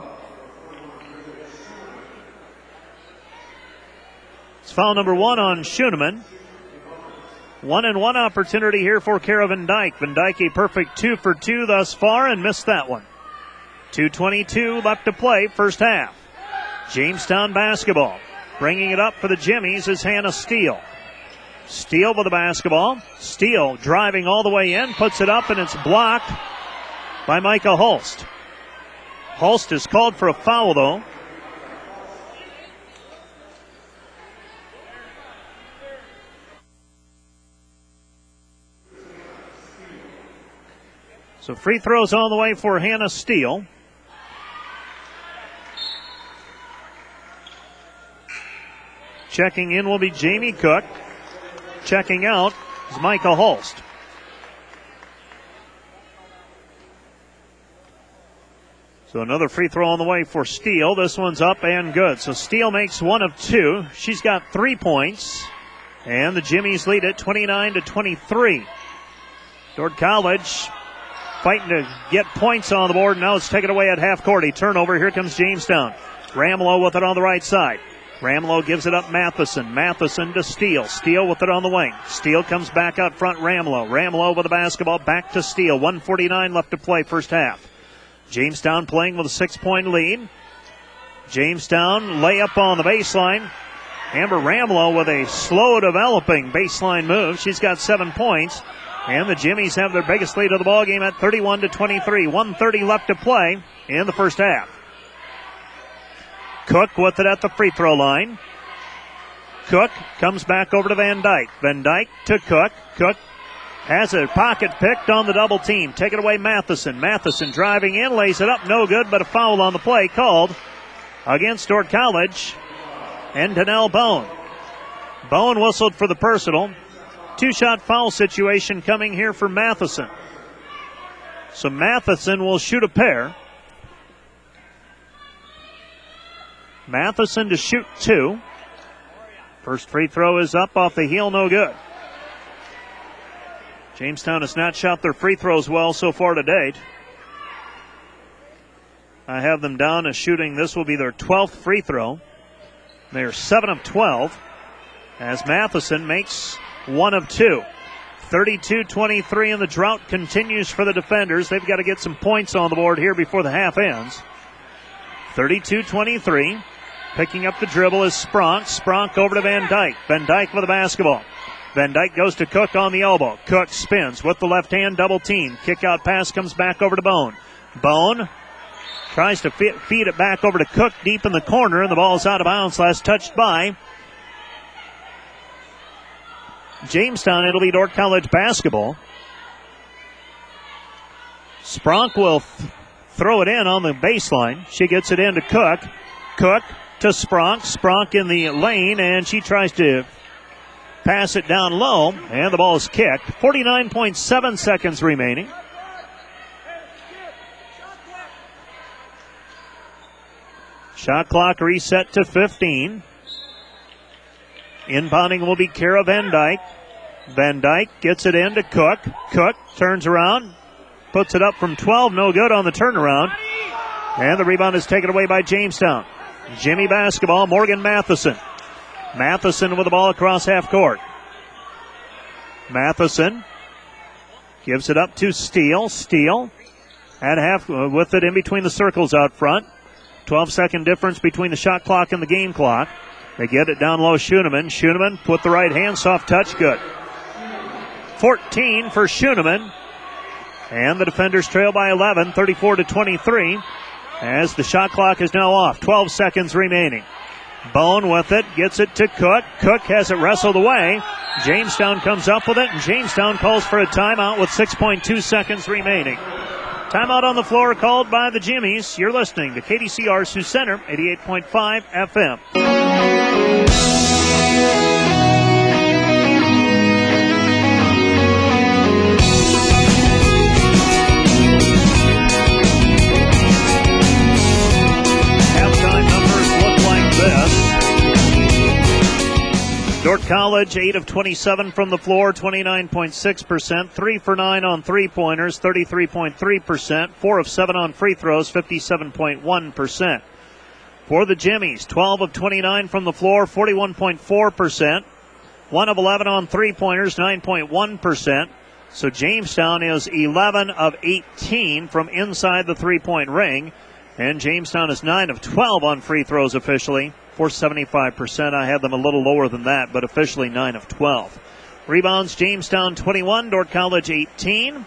It's foul number 1 on Schoeneman. 1-and-1 opportunity here for Kara Van Dyke. Van Dyke a perfect 2 for 2 thus far and missed that one. 2:22 left to play, first half. Jamestown basketball. Bringing it up for the Jimmies is Hannah Steele. Steele with the basketball. Steele driving all the way in, puts it up, and it's blocked by Micah Holst. Holst is called for a foul, though. So free throws on the way for Hannah Steele. Checking in will be Jamie Cook. Checking out is Micah Holst. So another free throw on the way for Steele. This one's up and good. So Steele makes one of two. She's got 3 points. And the Jimmies lead it 29-23. Dordt College fighting to get points on the board. Now it's taken away at half court. A turnover. Here comes Jamestown. Ramelow with it on the right side. Ramelow gives it up Matheson. Matheson to Steele. Steele with it on the wing. Steele comes back out front. Ramelow. Ramelow with the basketball back to Steele. 1:49 left to play first half. Jamestown playing with a 6-point lead. Jamestown layup on the baseline. Amber Ramelow with a slow developing baseline move. She's got 7 points. And the Jimmies have their biggest lead of the ball game at 31-23. 1:30 left to play in the first half. Cook with it at the free throw line. Cook comes back over to Van Dyke. Van Dyke to Cook. Cook has a pocket picked on the double team. Take it away Matheson. Matheson driving in, lays it up, no good, but a foul on the play called against Dordt College and Danelle Bone. Bone whistled for the personal. 2-shot foul situation coming here for Matheson. So Matheson will shoot a pair. Matheson to shoot 2. First free throw is up off the heel, no good. Jamestown has not shot their free throws well so far to date. I have them down as shooting. This will be their 12th free throw. They are 7 of 12 as Matheson makes 1 of 2. 32-23, and the drought continues for the defenders. They've got to get some points on the board here before the half ends. 32-23. Picking up the dribble is Spronk. Spronk over to Van Dyke. Van Dyke with the basketball. Van Dyke goes to Cook on the elbow. Cook spins with the left hand, double team. Kick out pass comes back over to Bone. Bone tries to feed it back over to Cook deep in the corner, and the ball's out of bounds. Last touched by Jamestown. It'll be Dordt College basketball. Spronk will throw it in on the baseline. She gets it in to Cook. Cook to Spronk. Spronk in the lane, and she tries to pass it down low, and the ball is kicked. 49.7 seconds remaining. Shot clock reset to 15. Inbounding will be Kara Van Dyke. Van Dyke gets it in to Cook. Cook turns around, puts it up from 12, no good on the turnaround. And the rebound is taken away by Jamestown. Jimmy basketball, Morgan Matheson. Matheson with the ball across half court. Matheson gives it up to Steele. Steele at half with it in between the circles out front. 12-second difference between the shot clock and the game clock. They get it down low, Schoenemann. Schoenemann put the right hand, soft touch, good. 14 for Schoenemann. And the defenders trail by 11, 34-23. As the shot clock is now off. 12 seconds remaining. Bone with it, gets it to Cook. Cook has it wrestled away. Jamestown comes up with it, and Jamestown calls for a timeout with 6.2 seconds remaining. Timeout on the floor called by the Jimmies. You're listening to KDCR Sioux Center, 88.5 FM. Dordt College, 8 of 27 from the floor, 29.6%. 3 for 9 on three-pointers, 33.3%. 4 of 7 on free throws, 57.1%. For the Jimmies, 12 of 29 from the floor, 41.4%. 1 of 11 on three-pointers, 9.1%. So Jamestown is 11 of 18 from inside the three-point ring. And Jamestown is 9 of 12 on free throws officially for 75%. I had them a little lower than that, but officially 9 of 12. Rebounds, Jamestown 21, Dordt College 18.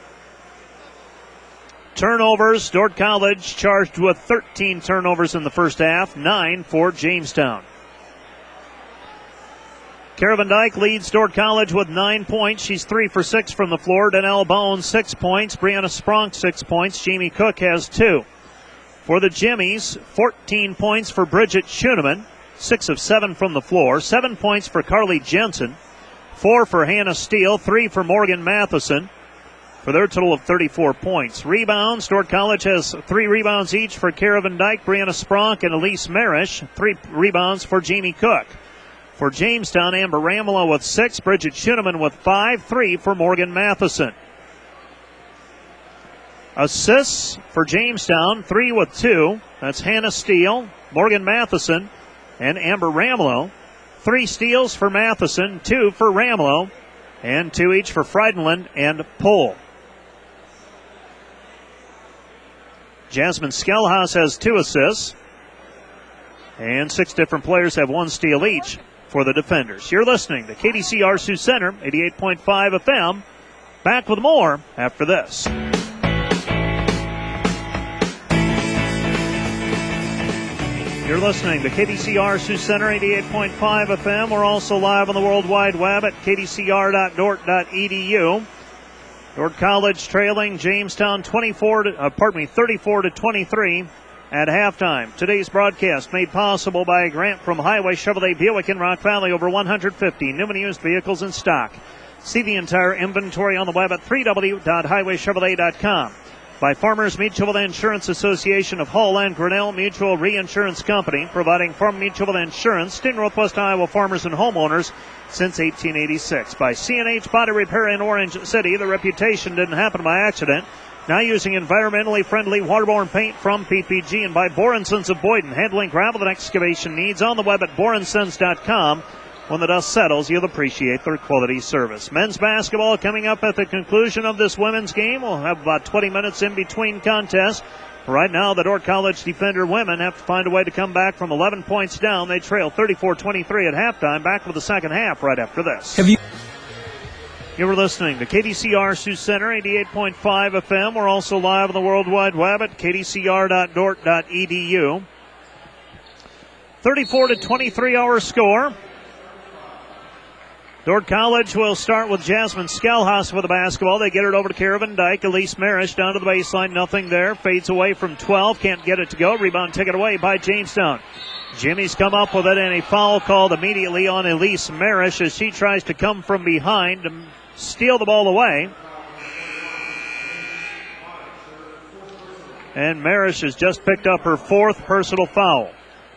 Turnovers, Dordt College charged with 13 turnovers in the first half, 9 for Jamestown. Kara Van Dyke leads Dordt College with 9 points. She's 3 for 6 from the floor. Donnell Bone, 6 points. Brianna Spronk, 6 points. Jamie Cook has 2. For the Jimmies, 14 points for Bridget Schoeneman, 6 of 7 from the floor. 7 points for Carly Jensen, 4 for Hannah Steele, 3 for Morgan Matheson, for their total of 34 points. Rebounds, Dordt College has 3 rebounds each for Kara Van Dyke, Brianna Spronk, and Elise Marish. 3 rebounds for Jamie Cook. For Jamestown, Amber Ramelow with 6, Bridget Schoeneman with 5, 3 for Morgan Matheson. Assists for Jamestown, 3 with 2. That's Hannah Steele, Morgan Matheson, and Amber Ramelow. 3 steals for Matheson, 2 for Ramelow, and 2 each for Frydenlund and Pohl. Jasmine Skelhaus has 2 assists, and 6 different players have 1 steal each for the defenders. You're listening to KDCR Sioux Center, 88.5 FM. Back with more after this. You're listening to KDCR Sioux Center, 88.5 FM. We're also live on the World Wide Web at kdcr.dort.edu. Dordt College trailing Jamestown 34 to 23 at halftime. Today's broadcast made possible by a grant from Highway Chevrolet Buick in Rock Valley. Over 150 new and used vehicles in stock. See the entire inventory on the web at www.highwaychevrolet.com. By Farmers Mutual Insurance Association of Hull and Grinnell Mutual Reinsurance Company, providing farm mutual insurance to Northwest Iowa farmers and homeowners since 1886. By C&H Body Repair in Orange City, the reputation didn't happen by accident. Now using environmentally friendly waterborne paint from PPG. And by Borensons of Boyden, handling gravel and excavation needs on the web at borensons.com. When the dust settles, you'll appreciate their quality service. Men's basketball coming up at the conclusion of this women's game. We'll have about 20 minutes in between contests. Right now, the Dordt College Defender women have to find a way to come back from 11 points down. They trail 34-23 at halftime. Back with the second half right after this. You were listening to KDCR Sioux Center, 88.5 FM. We're also live on the World Wide Web at kdcr.dort.edu. 34-23 our score. Dordt College will start with Jasmine Skelhaus with the basketball. They get it over to Kara Van Dyke. Elise Marish down to the baseline. Nothing there. Fades away from 12. Can't get it to go. Rebound taken away by Jamestown. Jimmy's come up with it, and a foul called immediately on Elise Marish as she tries to come from behind to steal the ball away. And Marish has just picked up her 4th personal foul.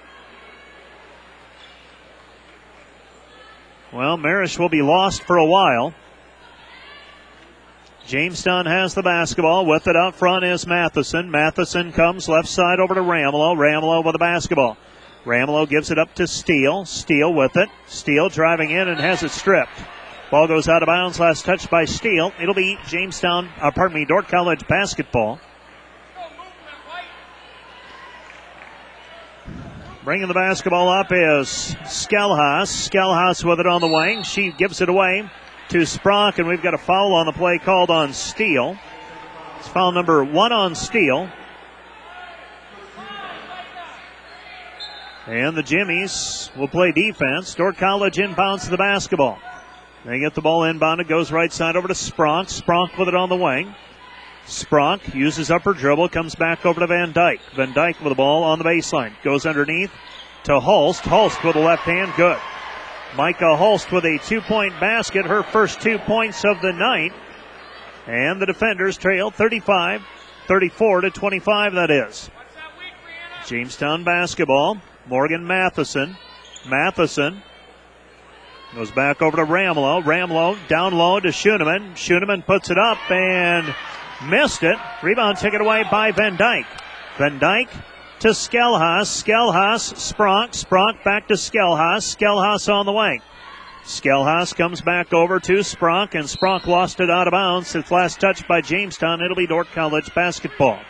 Well, Marish will be lost for a while. Jamestown has the basketball. With it out front is Matheson. Matheson comes left side over to Ramelow. Ramelow with the basketball. Ramelow gives it up to Steele. Steele with it. Steele driving in and has it stripped. Ball goes out of bounds. Last touch by Steele. It'll be Dordt College basketball. Bringing the basketball up is Skelhaus. Skelhaus with it on the wing. She gives it away to Spronk, and we've got a foul on the play called on Steele. It's foul number 1 on Steele. And the Jimmies will play defense. Dordt College inbounds the basketball. They get the ball inbounded, goes right side over to Spronk. Spronk with it on the wing. Spronk uses up her dribble, comes back over to Van Dyke. Van Dyke with the ball on the baseline. Goes underneath to Holst. Holst with the left hand, good. Micah Holst with a 2-point basket, her first 2 points of the night. And the defenders trail 34-25, that is. Jamestown basketball. Morgan Matheson. Matheson goes back over to Ramelow. Ramelow down low to Schoeneman. Schoeneman puts it up and missed it. Rebound taken away by Van Dyke. Van Dyke to Skelhaus. Skelhaus, Spronk. Spronk back to Skelhaus. Skelhaus on the wing. Skelhaus comes back over to Spronk, and Spronk lost it out of bounds. Its last touch by Jamestown. It'll be Dordt College basketball.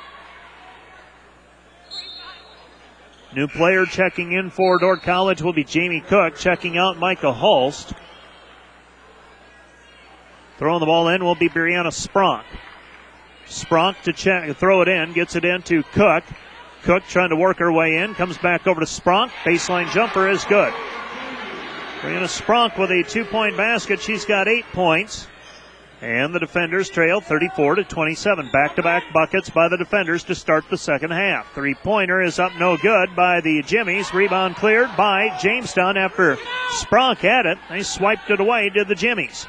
New player checking in for Dordt College will be Jamie Cook. Checking out Micah Holst. Throwing the ball in will be Brianna Spronk. Spronk to throw it in. Gets it in to Cook. Cook trying to work her way in. Comes back over to Spronk. Baseline jumper is good. Brianna Spronk with a 2-point basket. She's got 8 points. And the defenders trail 34-27. Back-to-back buckets by the defenders to start the second half. Three-pointer is up no good by the Jimmies. Rebound cleared by Jamestown after Spronk had it. They swiped it away, did the Jimmies.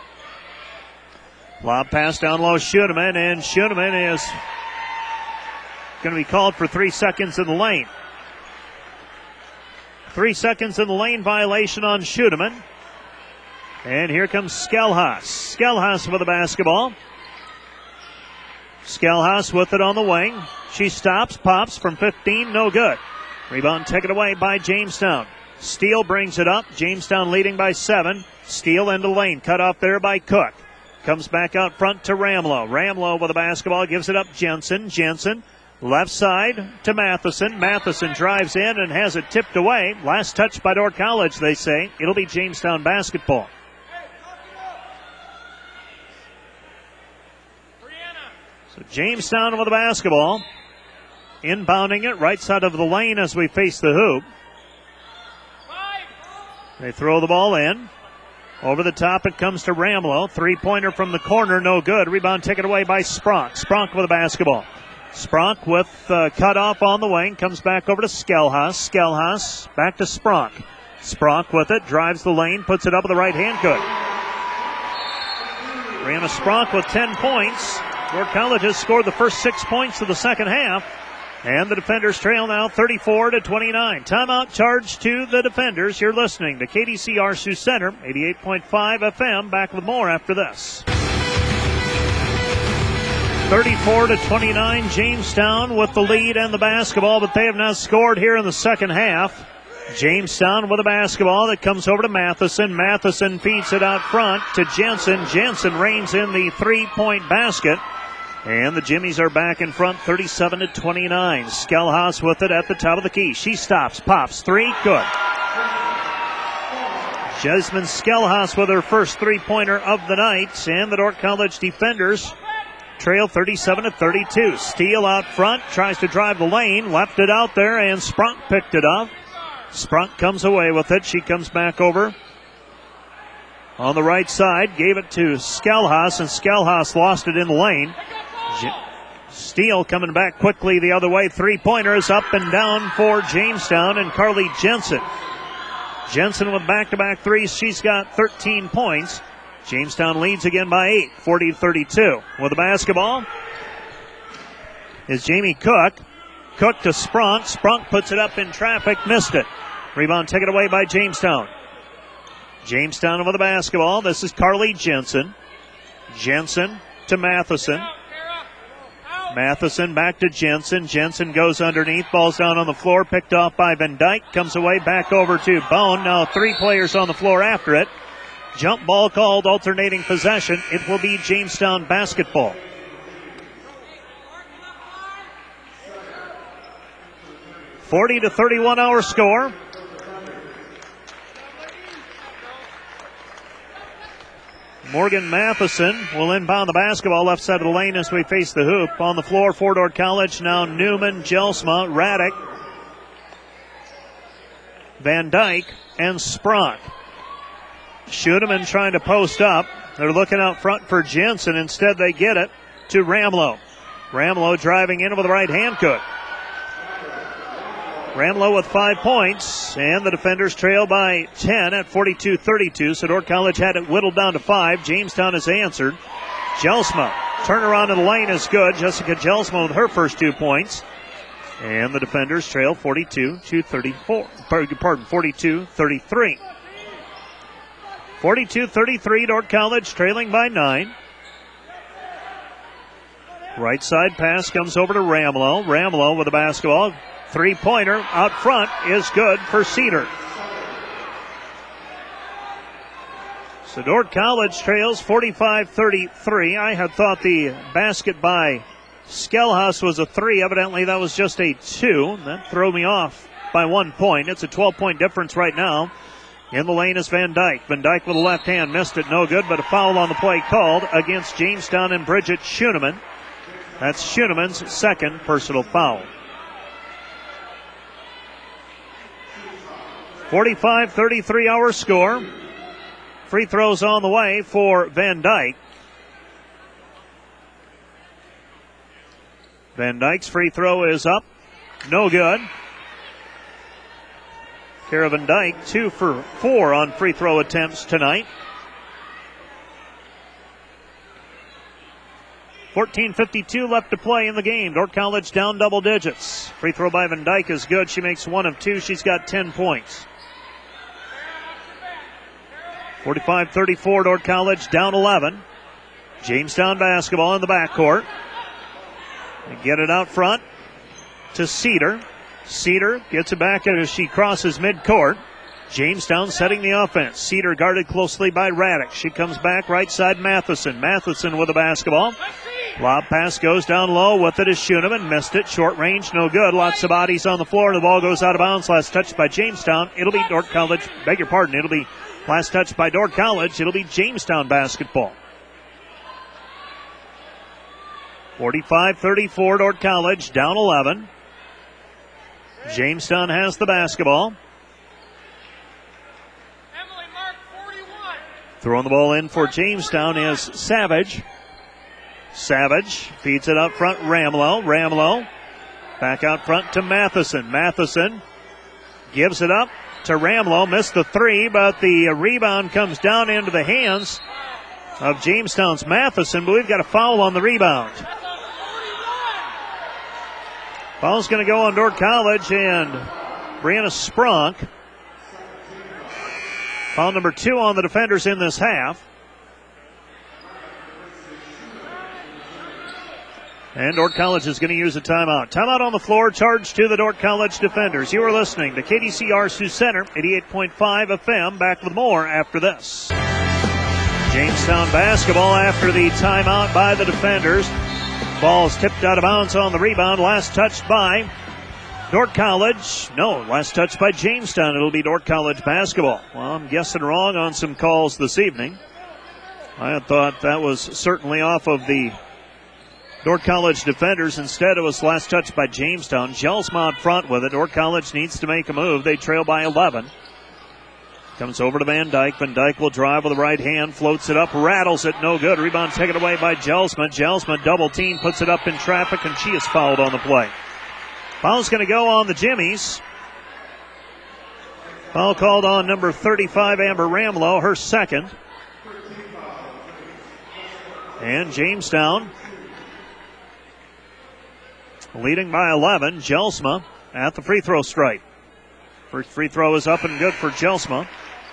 Lob pass down low, Schuneman, and Schuneman is going to be called for 3 seconds in the lane. 3 seconds in the lane violation on Schuneman. And here comes Skelhaus. Skelhaus with the basketball. Skelhaus with it on the wing. She stops, pops from 15, no good. Rebound taken away by Jamestown. Steele brings it up. Jamestown leading by 7. Steele into the lane, cut off there by Cook. Comes back out front to Ramlow. Ramlow with the basketball, gives it up Jensen. Jensen left side to Matheson. Matheson drives in and has it tipped away. Last touch by Dordt College, they say. It'll be Jamestown basketball. So Jamestown with the basketball. Inbounding it right side of the lane as we face the hoop. They throw the ball in. Over the top it comes to Ramlow. Three-pointer from the corner, no good. Rebound taken away by Spronk. Spronk with the basketball. Spronk with cutoff on the wing. Comes back over to Skelhaus. Skelhaus back to Spronk. Spronk with it. Drives the lane. Puts it up with the right hand. Good. Brianna Spronk with 10 points. Dordt College has scored the first 6 points of the second half. And the defenders trail now 34-29. Timeout charge to the defenders. You're listening to KDCR Sioux Center, 88.5 FM. Back with more after this. 34-29, Jamestown with the lead and the basketball, but they have not scored here in the second half. Jamestown with a basketball that comes over to Matheson. Matheson feeds it out front to Jensen. Jensen reins in the three-point basket. And the Jimmies are back in front, 37-29. Skelhaus with it at the top of the key. She stops, pops, three, good. Jasmine Skelhaus with her first three-pointer of the night. And the Dordt College defenders trail 37-32. Steele out front, tries to drive the lane, left it out there, and Spronk picked it up. Spronk comes away with it. She comes back over on the right side, gave it to Skelhaus, and Skelhaus lost it in the lane. Steele coming back quickly the other way. Three-pointers up and down for Jamestown and Carly Jensen. Jensen with back-to-back threes. She's got 13 points. Jamestown leads again by 8, 40-32. With the basketball is Jamie Cook. Cook to Spronk. Spronk puts it up in traffic, missed it. Rebound taken away by Jamestown. Jamestown with the basketball. This is Carly Jensen. Jensen to Matheson. Matheson back to Jensen. Jensen goes underneath. Ball's down on the floor. Picked off by Van Dyke. Comes away back over to Bone. Now 3 players on the floor after it. Jump ball called, alternating possession. It will be Jamestown basketball. (40-31) our score. Morgan Matheson will inbound the basketball left side of the lane as we face the hoop. On the floor for Dordt College now Newman, Jelsma, Raddick, Van Dyke, and Spronk. Schuneman trying to post up. They're looking out front for Jensen. Instead they get it to Ramlow. Ramlow driving in with the right hand. Good. Ramlow with 5 points, and the defenders trail by 10 at 42-32. So Dordt College had it whittled down to 5. Jamestown has answered. Jelsma, turnaround in the lane is good. Jessica Jelsma with her first 2 points. And the defenders trail 42-33. 42-33, Dordt College trailing by 9. Right side pass comes over to Ramlow. Ramlow with the basketball. Three-pointer out front is good for Cedar. So Dordt College trails 45-33. I had thought the basket by Skelhaus was a 3. Evidently that was just a 2. That threw me off by 1 point. It's a 12-point difference right now. In the lane is Van Dyke. Van Dyke with the left hand. Missed it. No good, but a foul on the play called against Jamestown and Bridget Schuneman. That's Schuneman's second personal foul. 45-33 our score. Free throws on the way for Van Dyke. Van Dyke's free throw is up. No good. Kara Van Dyke 2 for 4 on free throw attempts tonight. 14:52 left to play in the game. Dordt College down double digits. Free throw by Van Dyke is good. She makes 1 of 2. She's got 10 points. 45-34, Dordt College down 11. Jamestown basketball in the backcourt. They get it out front to Cedar. Cedar gets it back as she crosses midcourt. Jamestown setting the offense. Cedar guarded closely by Raddick. She comes back right side Matheson. Matheson with the basketball. Lob pass goes down low. With it is Schoeneman. Missed it. Short range. No good. Lots of bodies on the floor. The ball goes out of bounds. Last touch by Jamestown. It'll be Dordt College. Beg your pardon. It'll be last touch by Dordt College. It'll be Jamestown basketball. 45-34 Dordt College down 11. Jamestown has the basketball. Throwing the ball in for Jamestown is Savage. Savage feeds it up front, Ramlow. Ramlow back out front to Matheson. Matheson gives it up to Ramlow. Missed the three, but the rebound comes down into the hands of Jamestown's Matheson, but we've got a foul on the rebound. Foul's going to go on Dordt College and Brianna Spronk. Foul number 2 on the defenders in this half. And Dordt College is going to use a timeout. Timeout on the floor, charge to the Dordt College defenders. You are listening to KDCR Sioux Center, 88.5 FM. Back with more after this. Jamestown basketball after the timeout by the defenders. Ball's tipped out of bounds on the rebound. Last touched by Dordt College. No, last touch by Jamestown. It'll be Dordt College basketball. Well, I'm guessing wrong on some calls this evening. I had thought that was certainly off of the Dordt College defenders. Instead, it was last touch by Jamestown. Jelsma out front with it. Dordt College needs to make a move. They trail by 11. Comes over to Van Dyke. Van Dyke will drive with the right hand. Floats it up. Rattles it. No good. Rebound taken away by Jelsma. Jelsma double team. Puts it up in traffic, and she is fouled on the play. Foul's going to go on the Jimmies. Foul called on number 35, Amber Ramlow, her second. And Jamestown leading by 11. Jelsma at the free throw strike. First free throw is up and good for Jelsma.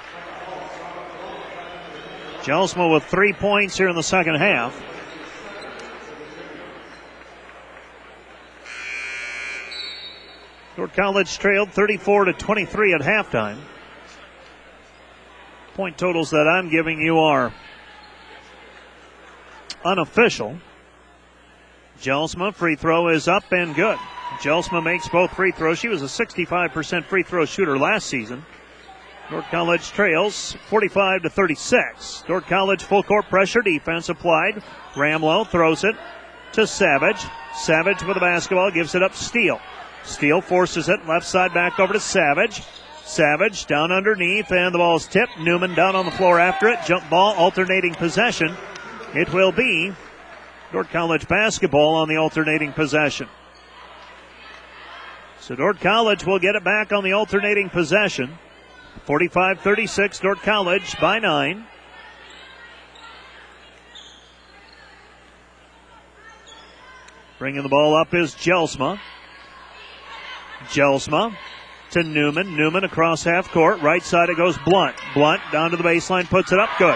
Jelsma with 3 points here in the second half. Dordt College trailed 34-23 at halftime. Point totals that I'm giving you are unofficial. Jelsma free throw is up and good. Jelsma makes both free throws. She was a 65% free throw shooter last season. Dordt College trails 45-36. Dordt College full court pressure defense applied. Ramlow throws it to Savage. Savage with the basketball, gives it up Steele. Steele forces it left side back over to Savage. Savage down underneath, and the ball's tipped. Newman down on the floor after it. Jump ball, alternating possession. It will be Dordt College basketball on the alternating possession. So Dordt College will get it back on the alternating possession. 45-36, Dordt College by 9. Bringing the ball up is Jelsma. Jelsma to Newman. Newman across half court. Right side it goes Blunt. Blunt down to the baseline, puts it up good.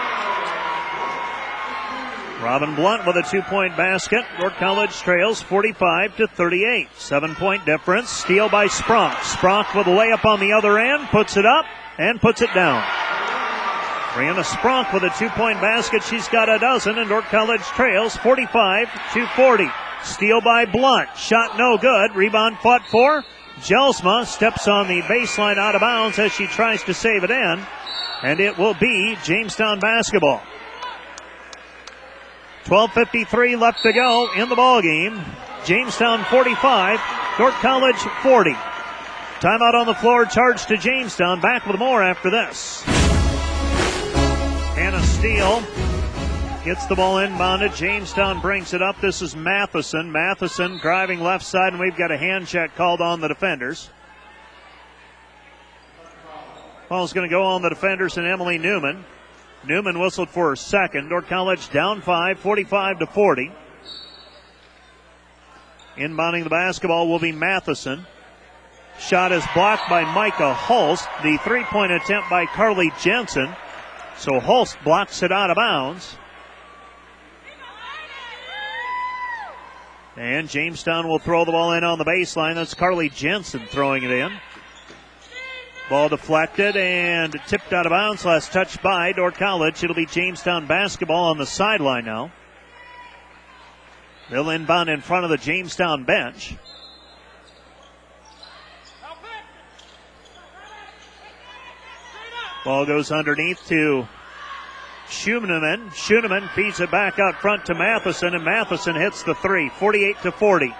Robin Blunt with a 2-point basket. Dordt College trails 45-38. 7-point difference. Steal by Spronk. Spronk with a layup on the other end. Puts it up and puts it down. Brianna Spronk with a 2-point basket. She's got a dozen, and Dordt College trails 45-40. Steal by Blunt. Shot no good. Rebound fought for. Jelsma steps on the baseline out of bounds as she tries to save it in. And it will be Jamestown basketball. 12:53 left to go in the ball game. Jamestown 45, Dordt College 40. Timeout on the floor, charge to Jamestown. Back with more after this. Hannah Steele gets the ball inbounded. Jamestown brings it up. This is Matheson. Matheson driving left side, and we've got a hand check called on the defenders. Ball's going to go on the defenders and Emily Newman. Newman whistled for her second. Dordt College down 5, 45-40. Inbounding the basketball will be Matheson. Shot is blocked by Micah Holst. The three-point attempt by Carly Jensen. So Holst blocks it out of bounds. And Jamestown will throw the ball in on the baseline. That's Carly Jensen throwing it in. Ball deflected and tipped out of bounds. Last touch by Dordt College. It'll be Jamestown basketball on the sideline now. They'll inbound in front of the Jamestown bench. Ball goes underneath to Schuneman. Schuneman feeds it back out front to Matheson, and Matheson hits the three. 48-40.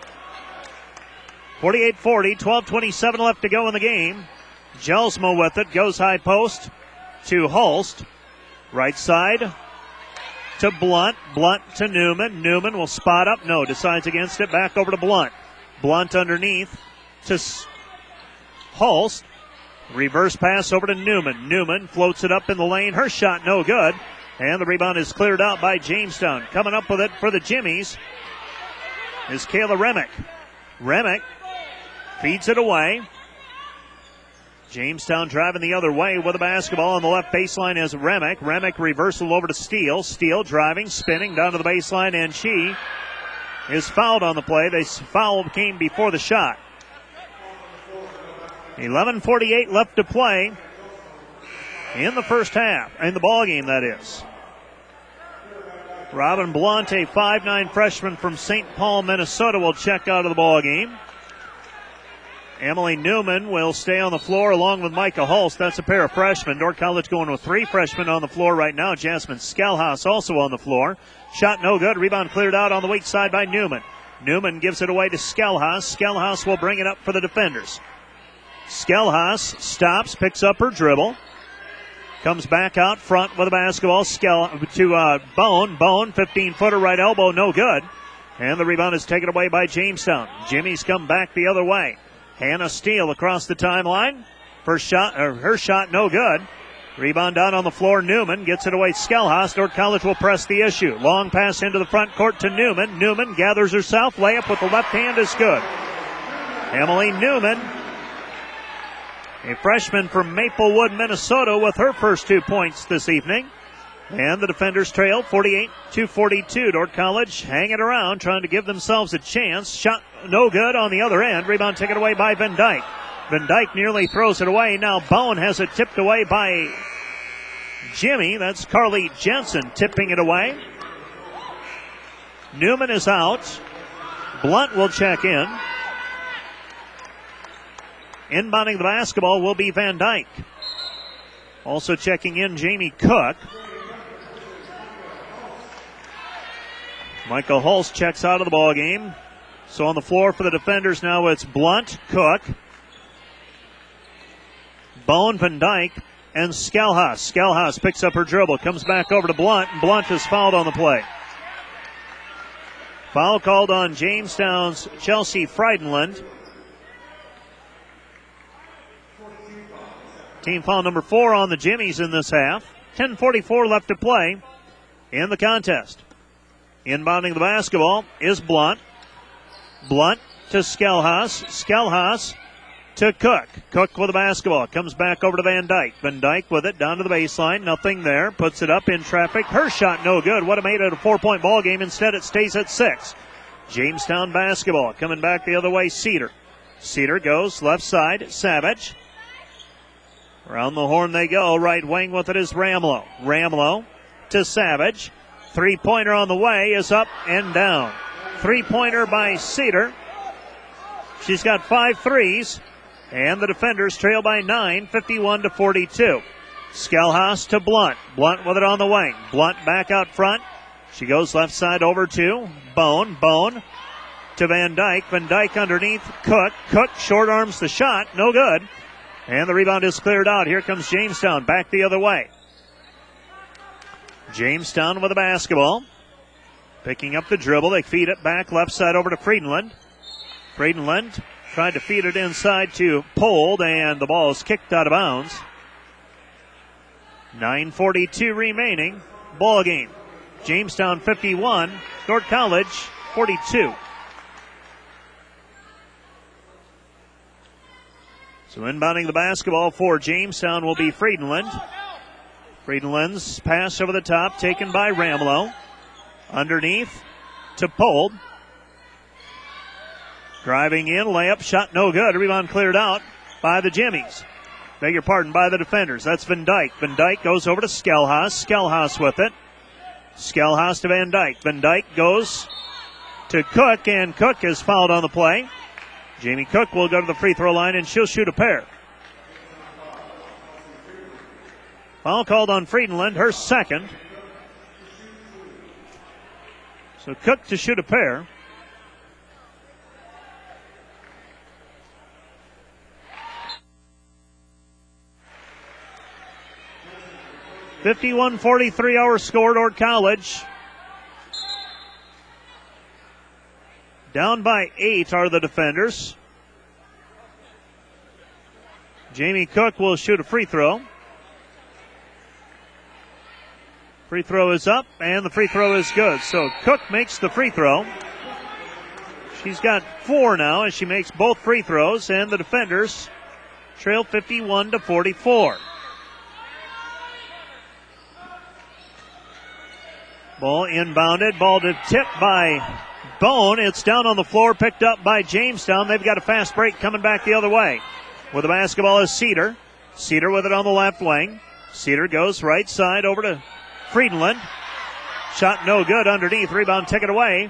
48-40, 12:27 left to go in the game. Jelsma with it, goes high post to Holst. Right side to Blunt. Blunt to Newman. Newman will spot up. No, decides against it. Back over to Blunt. Blunt underneath to Holst. Reverse pass over to Newman. Newman floats it up in the lane. Her shot no good. And the rebound is cleared out by Jamestown. Coming up with it for the Jimmies is Kayla Remick. Remick feeds it away. Jamestown driving the other way with the basketball on the left baseline is Remick. Remick reversal over to Steele. Steele driving, spinning down to the baseline, and she is fouled on the play. The foul came before the shot. 11:48 left to play in the first half, in the ball game, that is. Robin Blunt, a 5'9" freshman from St. Paul, Minnesota, will check out of the ball game. Emily Newman will stay on the floor along with Micah Holst. That's a pair of freshmen. Dordt College going with three freshmen on the floor right now. Jasmine Skelhaus also on the floor. Shot no good. Rebound cleared out on the weak side by Newman. Newman gives it away to Skelhaus. Skelhaus will bring it up for the defenders. Skelhaus stops, picks up her dribble. Comes back out front with the basketball. To Bone. Bone, 15-footer, right elbow, no good. And the rebound is taken away by Jamestown. Jimmy's come back the other way. Hannah Steele across the timeline. Her shot no good. Rebound down on the floor. Newman gets it away. Skelhaus. Dordt College will press the issue. Long pass into the front court to Newman. Newman gathers herself. Layup with the left hand is good. Emily Newman, a freshman from Maplewood, Minnesota, with her first 2 points this evening. And the defenders trail 48-42. Dordt College hanging around, trying to give themselves a chance. Shot no good on the other end. Rebound taken away by Van Dyke. Van Dyke nearly throws it away. Now Bone has it tipped away by Jimmy. That's Carly Jensen tipping it away. Newman is out. Blunt will check in. Inbounding the basketball will be Van Dyke. Also checking in Jamie Cook. Michael Holst checks out of the ball game. So on the floor for the defenders now it's Blunt, Cook, Bone, Van Dyke, and Skelhaus. Skelhaus picks up her dribble, comes back over to Blunt, and Blunt is fouled on the play. Foul called on Jamestown's Chelsea Frydenland. Team foul number 4 on the Jimmies in this half. 10:44 left to play in the contest. Inbounding the basketball is Blunt. Blunt to Skelhaus. Skelhaus to Cook. Cook with the basketball. Comes back over to Van Dyke. Van Dyke with it down to the baseline. Nothing there. Puts it up in traffic. Her shot no good. Would have made it a 4-point ball game. Instead it stays at 6. Jamestown basketball. Coming back the other way, Cedar. Cedar goes left side. Savage. Around the horn they go. Right wing with it is Ramlow. Ramlow to Savage. Three-pointer on the way is up and down. Three-pointer by Cedar. She's got 5 threes. And the defenders trail by 9, 51-42. Skelhaus to Blunt. Blunt with it on the wing. Blunt back out front. She goes left side over to Bone. Bone to Van Dyke. Van Dyke underneath Cook. Cook short arms the shot. No good. And the rebound is cleared out. Here comes Jamestown back the other way. Jamestown with the basketball. Picking up the dribble. They feed it back left side over to Friedenlund. Friedenlund tried to feed it inside to Pold, and the ball is kicked out of bounds. 9:42 remaining. Ball game. Jamestown 51, Dordt College 42. So inbounding the basketball for Jamestown will be Friedenlund. Friedenlund's pass over the top taken by Ramlow. Underneath to Pold. Driving in, layup, shot no good. Rebound cleared out by the Jimmies. Beg your pardon, by the defenders. That's Van Dyke. Van Dyke goes over to Skelhaus. Skelhaus with it. Skelhaus to Van Dyke. Van Dyke goes to Cook, and Cook is fouled on the play. Jamie Cook will go to the free throw line, and she'll shoot a pair. Foul called on Friedenlund, her second. So Cook to shoot a pair. .51-43 our score, Dordt College. Down by 8 are the defenders. Jamie Cook will shoot a free throw. Free throw is up, and the free throw is good. So Cook makes the free throw. She's got 4 now as she makes both free throws, and the defenders trail 51-44. Ball inbounded. Ball to tip by Bone. It's down on the floor, picked up by Jamestown. They've got a fast break coming back the other way. With the basketball is Cedar. Cedar with it on the left wing. Cedar goes right side over to Friedenlund. Shot no good underneath. Rebound taken away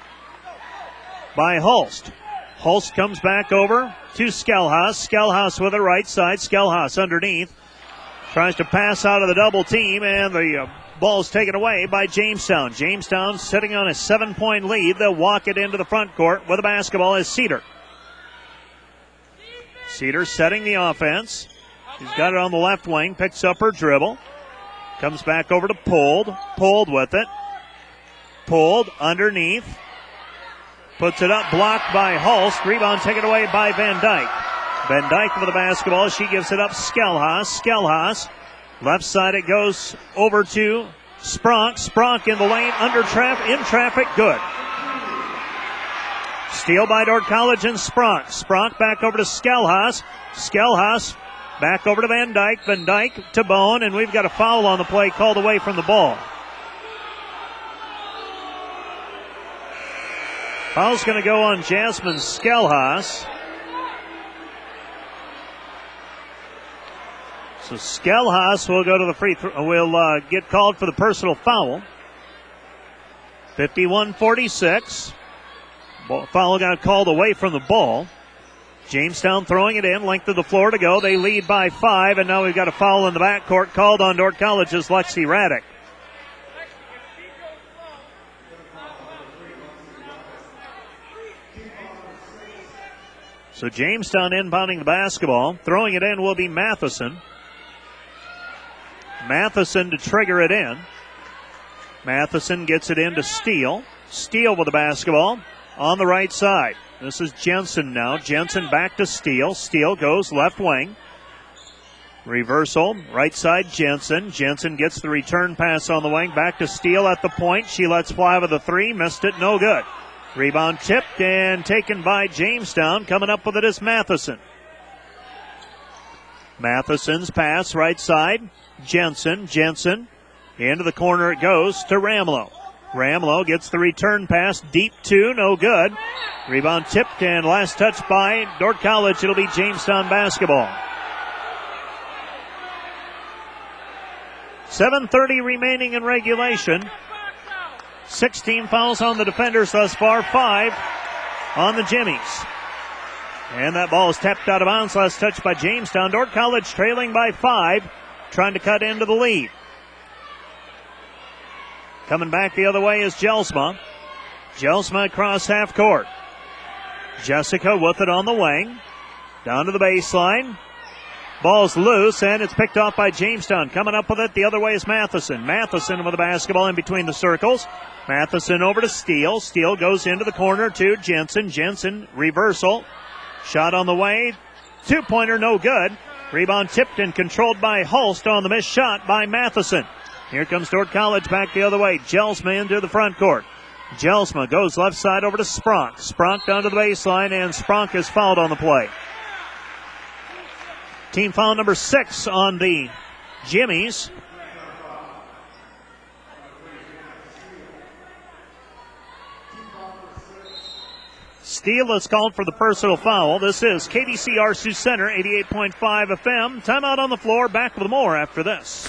by Hulst. Hulst comes back over to Skelhaus. Skelhaus with it right side. Skelhaus underneath. Tries to pass out of the double team, and the ball's taken away by Jamestown. Jamestown sitting on a 7-point lead. They'll walk it into the front court with the basketball is Cedar. Cedar setting the offense. He's got it on the left wing. Picks up her dribble. Comes back over to Pold. Pold with it. Pold underneath. Puts it up. Blocked by Hulst. Rebound taken away by Van Dyke. Van Dyke with the basketball. She gives it up. Skelhaus. Skelhaus. Left side it goes over to Spronk. Spronk in the lane, in traffic, good. Steal by Dordt College and Spronk. Spronk back over to Skelhaus. Skelhaus back over to Van Dyke. Van Dyke to Bone, and we've got a foul on the play called away from the ball. Foul's going to go on Jasmine Skelhaus. So Skelhaus will go to the free throw. Will get called for the personal foul. 51-46. Foul got called away from the ball. Jamestown throwing it in, length of the floor to go. They lead by 5, and now we've got a foul in the backcourt called on Dordt College's Lexi Raddick. So Jamestown inbounding the basketball. Throwing it in will be Matheson. Matheson to trigger it in. Matheson gets it into Steele. Steele with the basketball on the right side. This is Jensen now. Jensen back to Steele. Steele goes left wing. Reversal. Right side Jensen. Jensen gets the return pass on the wing. Back to Steele at the point. She lets fly with a 3. Missed it. No good. Rebound tipped and taken by Jamestown. Coming up with it is Matheson. Matheson's pass right side. Jensen into the corner it goes to Ramlow. Ramlow gets the return pass deep 2, no good. Rebound tipped and last touch by Dordt College. It'll be Jamestown basketball. 7:30 remaining in regulation. 16 fouls on the defenders thus far, 5 on the Jimmies. And that ball is tapped out of bounds. Last touch by Jamestown. Dordt College trailing by 5. Trying to cut into the lead. Coming back the other way is Jelsma. Jelsma across half court. Jessica with it on the wing. Down to the baseline. Ball's loose, and it's picked off by Jamestown. Coming up with it the other way is Matheson. Matheson with the basketball in between the circles. Matheson over to Steele. Steele goes into the corner to Jensen. Jensen, reversal. Shot on the way. Two-pointer, no good. Rebound tipped and controlled by Hulst on the missed shot by Matheson. Here comes Dordt College back the other way. Jelsma into the front court. Jelsma goes left side over to Spronk. Spronk down to the baseline, and Spronk is fouled on the play. Team foul number 6 on the Jimmies. Steele is called for the personal foul. This is KDCR Sioux Center, 88.5 FM. Timeout on the floor. Back with more after this.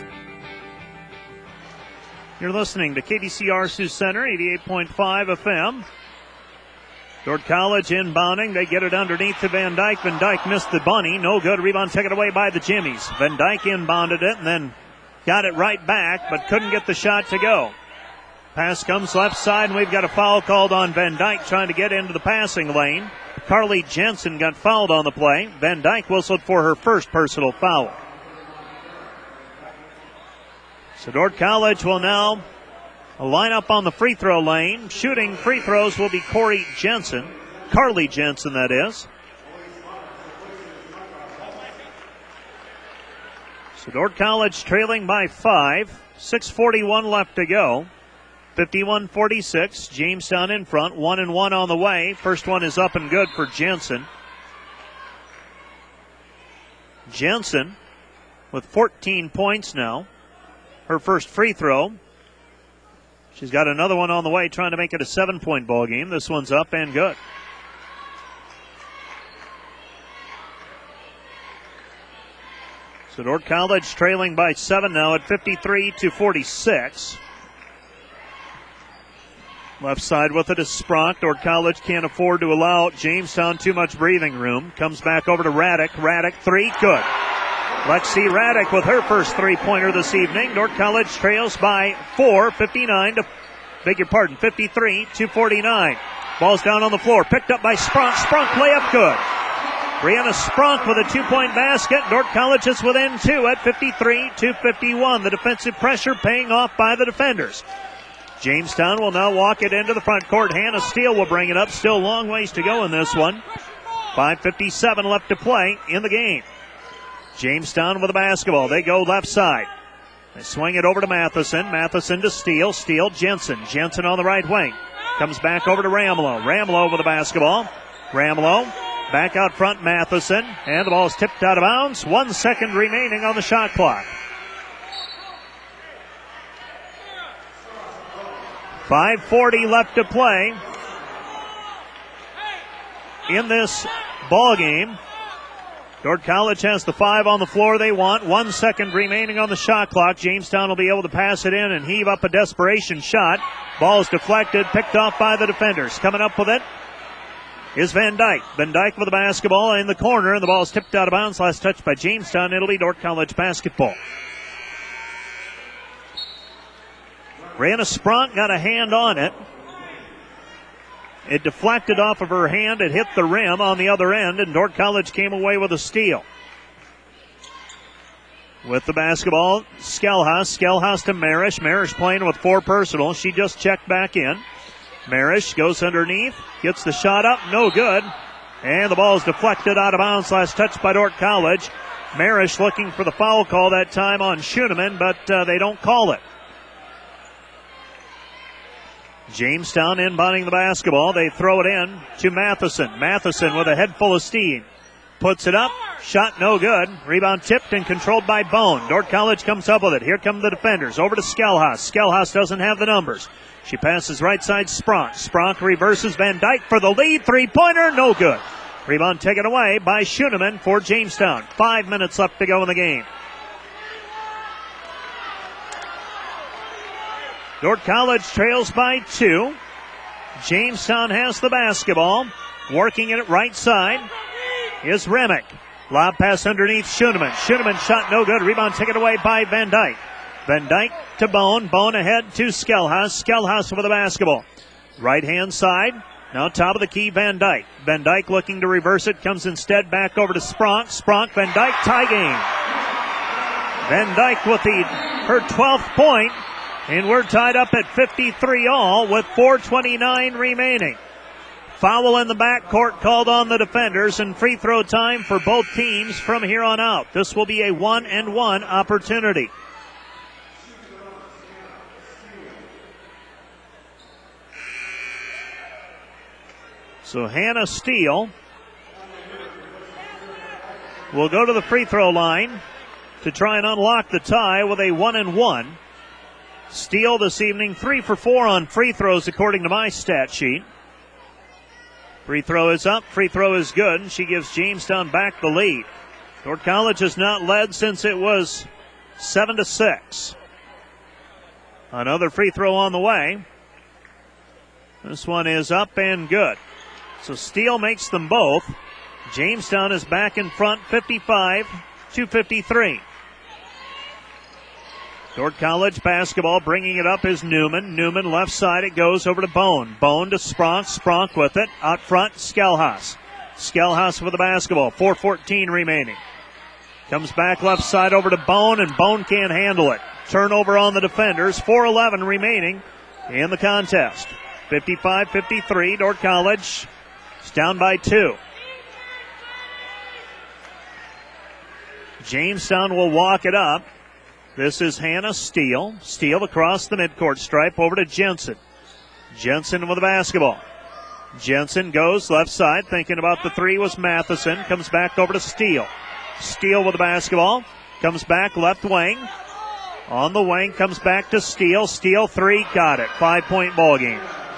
You're listening to KDCR Sioux Center, 88.5 FM. Dordt College inbounding. They get it underneath to Van Dyke. Van Dyke missed the bunny. No good. Rebound taken away by the Jimmies. Van Dyke inbounded it and then got it right back, but couldn't get the shot to go. Pass comes left side, and we've got a foul called on Van Dyke trying to get into the passing lane. Carly Jensen got fouled on the play. Van Dyke whistled for her first personal foul. So Dordt College will now line up on the free throw lane. Shooting free throws will be Corey Jensen. Carly Jensen, that is. So Dordt College trailing by 5. 6:41 left to go. 51-46. Jamestown in front. 1-1 on the way. First one is up and good for Jensen. Jensen with 14 points now. Her first free throw. She's got another one on the way, trying to make it a 7-point ball game. This one's up and good. So Dordt College trailing by 7 now at 53-46. Left side with it is Spronk. Dordt College can't afford to allow Jamestown too much breathing room. Comes back over to Raddick. Raddick, 3, good. Lexi Raddick with her first three-pointer this evening. Dordt College trails by 4, 53-49. Ball's down on the floor. Picked up by Spronk. Spronk layup good. Brianna Spronk with a 2-point basket. Dordt College is within 2 at 53-51. The defensive pressure paying off by the defenders. Jamestown will now walk it into the front court. Hannah Steele will bring it up. Still long ways to go in this one. 5:57 left to play in the game. Jamestown with the basketball. They go left side. They swing it over to Matheson. Matheson to Steele. Steele, Jensen. Jensen on the right wing. Comes back over to Ramelow. Ramelow with the basketball. Ramelow back out front, Matheson. And the ball is tipped out of bounds. 1 second remaining on the shot clock. 5:40 left to play in this ball game. Dordt College has the 5 on the floor they want. 1 second remaining on the shot clock. Jamestown will be able to pass it in and heave up a desperation shot. Ball's deflected, picked off by the defenders. Coming up with it is Van Dyke. Van Dyke with the basketball in the corner, and the ball is tipped out of bounds. Last touch by Jamestown. It'll be Dordt College basketball. Brianna Spronk got a hand on it. It deflected off of her hand. It hit the rim on the other end, and Dordt College came away with a steal. With the basketball, Skelhaus. Skelhaus to Marish. Marish playing with 4 personal. She just checked back in. Marish goes underneath, gets the shot up, no good. And the ball is deflected out of bounds. Last touch by Dordt College. Marish looking for the foul call that time on Schoeneman, but they don't call it. Jamestown inbounding the basketball. They throw it in to Matheson. Matheson with a head full of steam. Puts it up. Shot no good. Rebound tipped and controlled by Bone. Dordt College comes up with it. Here come the defenders. Over to Skelhaus. Skelhaus doesn't have the numbers. She passes right side Spronk. Spronk reverses Van Dyke for the lead. 3-pointer. No good. Rebound taken away by Schoeneman for Jamestown. 5 minutes left to go in the game. Dordt College trails by 2. Jamestown has the basketball. Working it right side is Remick. Lob pass underneath Schoeneman. Schoeneman shot no good. Rebound taken away by Van Dyke. Van Dyke to Bone. Bone ahead to Skelhaus. Skelhaus with the basketball. Right hand side. Now top of the key, Van Dyke. Van Dyke looking to reverse it. Comes instead back over to Spronk. Spronk, Van Dyke, tie game. Van Dyke with her 12th point. And we're tied up at 53 all with 4:29 remaining. Foul in the backcourt called on the defenders, and free throw time for both teams from here on out. This will be a 1-and-1 opportunity. So Hannah Steele will go to the free throw line to try and unlock the tie with a 1-and-1. Steele this evening 3 for 4 on free throws according to my stat sheet. Free throw is up, free throw is good, and she gives Jamestown back the lead. Dordt College has not led since it was 7-6. Another free throw on the way. This one is up and good. So Steele makes them both. Jamestown is back in front, 55-53. Dordt College basketball, bringing it up is Newman. Newman left side, it goes over to Bone. Bone to Spronk. Spronk with it. Out front, Skelhaus. Skelhaus with the basketball. 4:14 remaining. Comes back left side over to Bone, and Bone can't handle it. Turnover on the defenders. 4:11 remaining in the contest. 55-53. Dordt College is down by 2. Jamestown will walk it up. This is Hannah Steele. Steele across the midcourt stripe over to Jensen. Jensen with the basketball. Jensen goes left side, thinking about the three was Matheson. Comes back over to Steele. Steele with the basketball. Comes back left wing. On the wing, comes back to Steele. Steele three, got it. 5-point ball game.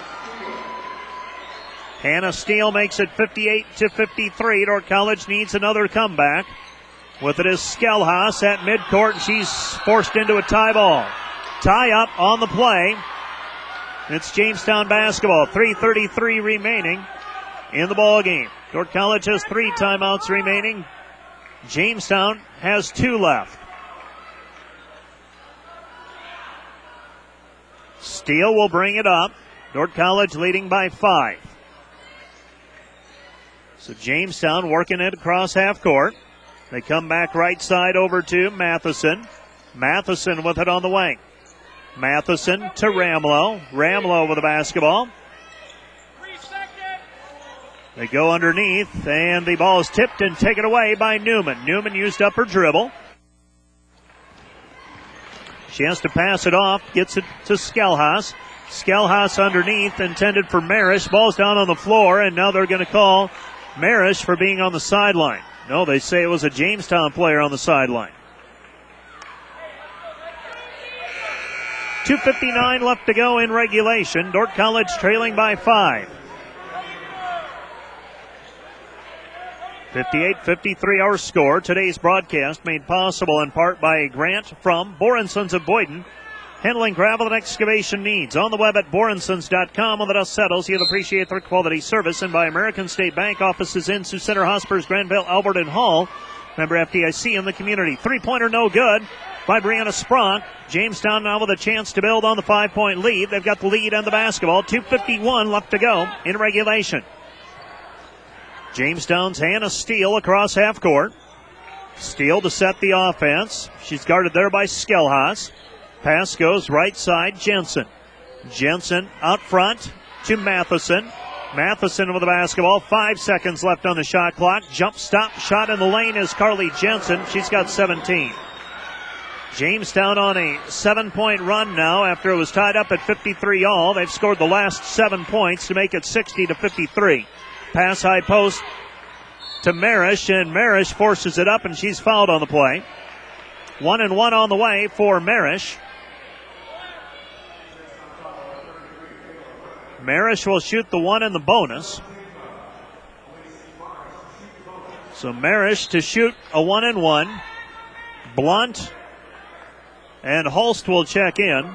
Hannah Steele makes it 58-53. Dordt College needs another comeback. With it is Skelhaus at midcourt. She's forced into a tie ball. Tie up on the play. It's Jamestown basketball. 3:33 remaining in the ball game. Dordt College has 3 timeouts remaining. Jamestown has 2 left. Steele will bring it up. Dordt College leading by 5. So Jamestown working it across half court. They come back right side over to Matheson. Matheson with it on the wing. Matheson to Ramlow. Ramlow with the basketball. They go underneath, and the ball is tipped and taken away by Newman. Newman used up her dribble. She has to pass it off, gets it to Skelhaus. Skelhaus underneath, intended for Marish. Ball's down on the floor, and now they're going to call Marish for being on the sideline. No, they say it was a Jamestown player on the sideline. 2:59 left to go in regulation. Dordt College trailing by 5. 58-53 our score. Today's broadcast made possible in part by a grant from Boren Sons of Boyden, handling gravel and excavation needs. On the web at borensons.com. When the dust settles, you'll appreciate their quality service. And by American State Bank, offices in Sioux Center, Hospers, Granville, Albert, and Hall. Member FDIC in the community. 3-pointer no good by Brianna Spronk. Jamestown now with a chance to build on the 5-point lead. They've got the lead on the basketball. 2:51 left to go in regulation. Jamestown's Hannah Steele across half court. Steele to set the offense. She's guarded there by Skelhaus. Pass goes right side, Jensen. Jensen out front to Matheson. Matheson with the basketball. 5 seconds left on the shot clock. Jump stop shot in the lane is Carly Jensen. She's got 17. Jamestown on a 7-point run now after it was tied up at 53 all. They've scored the last 7 points to make it 60-53. Pass high post to Marish, and Marish forces it up, and she's fouled on the play. 1-and-1 on the way for Marish. Marish will shoot the one in the bonus. So Marish to shoot a 1-and-1. Blunt and Holst will check in.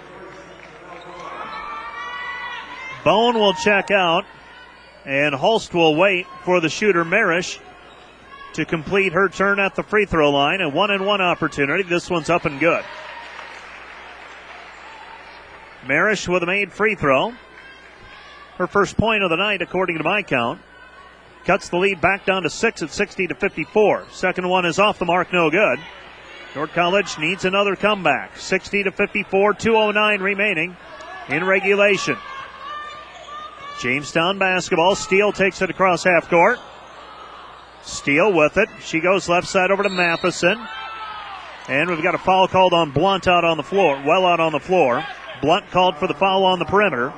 Bone will check out. And Holst will wait for the shooter Marish to complete her turn at the free throw line. A 1-and-1 opportunity. This one's up and good. Marish with a made free throw. her first point of the night, according to my count. Cuts the lead back down to 6 at 60-54. Second one is off the mark, no good. Dordt College needs another comeback. 60-54, 2:09 remaining in regulation. Jamestown basketball. Steele takes it across half court. Steele with it. She goes left side over to Matheson. And we've got a foul called on Blunt out on the floor. Well out on the floor. Blunt called for the foul on the perimeter.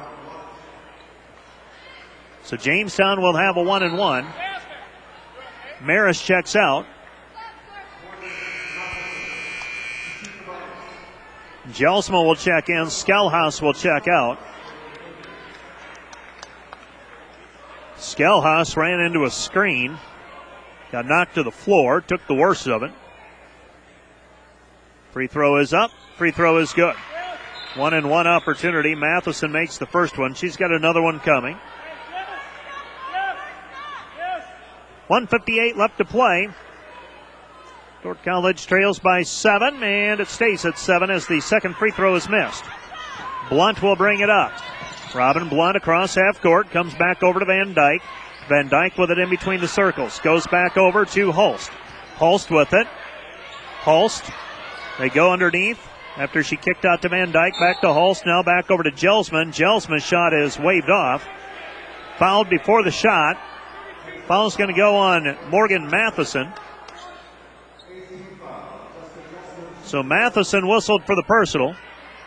So Jamestown will have a 1-and-1. Maris checks out. Jelsma will check in. Skelhaus will check out. Skelhaus ran into a screen. Got knocked to the floor. Took the worst of it. Free throw is up. Free throw is good. 1-and-1 opportunity. Matheson makes the first one. She's got another one coming. 1:58 left to play. Dordt College trails by 7, and it stays at 7 as the second free throw is missed. Blunt will bring it up. Robin Blunt across half court, comes back over to Van Dyke. Van Dyke with it in between the circles. Goes back over to Holst. Holst with it. Holst. They go underneath after she kicked out to Van Dyke. Back to Holst. Now back over to Gelsman. Gelsman's shot is waved off. Fouled before the shot. Foul's going to go on Morgan Matheson. So Matheson whistled for the personal.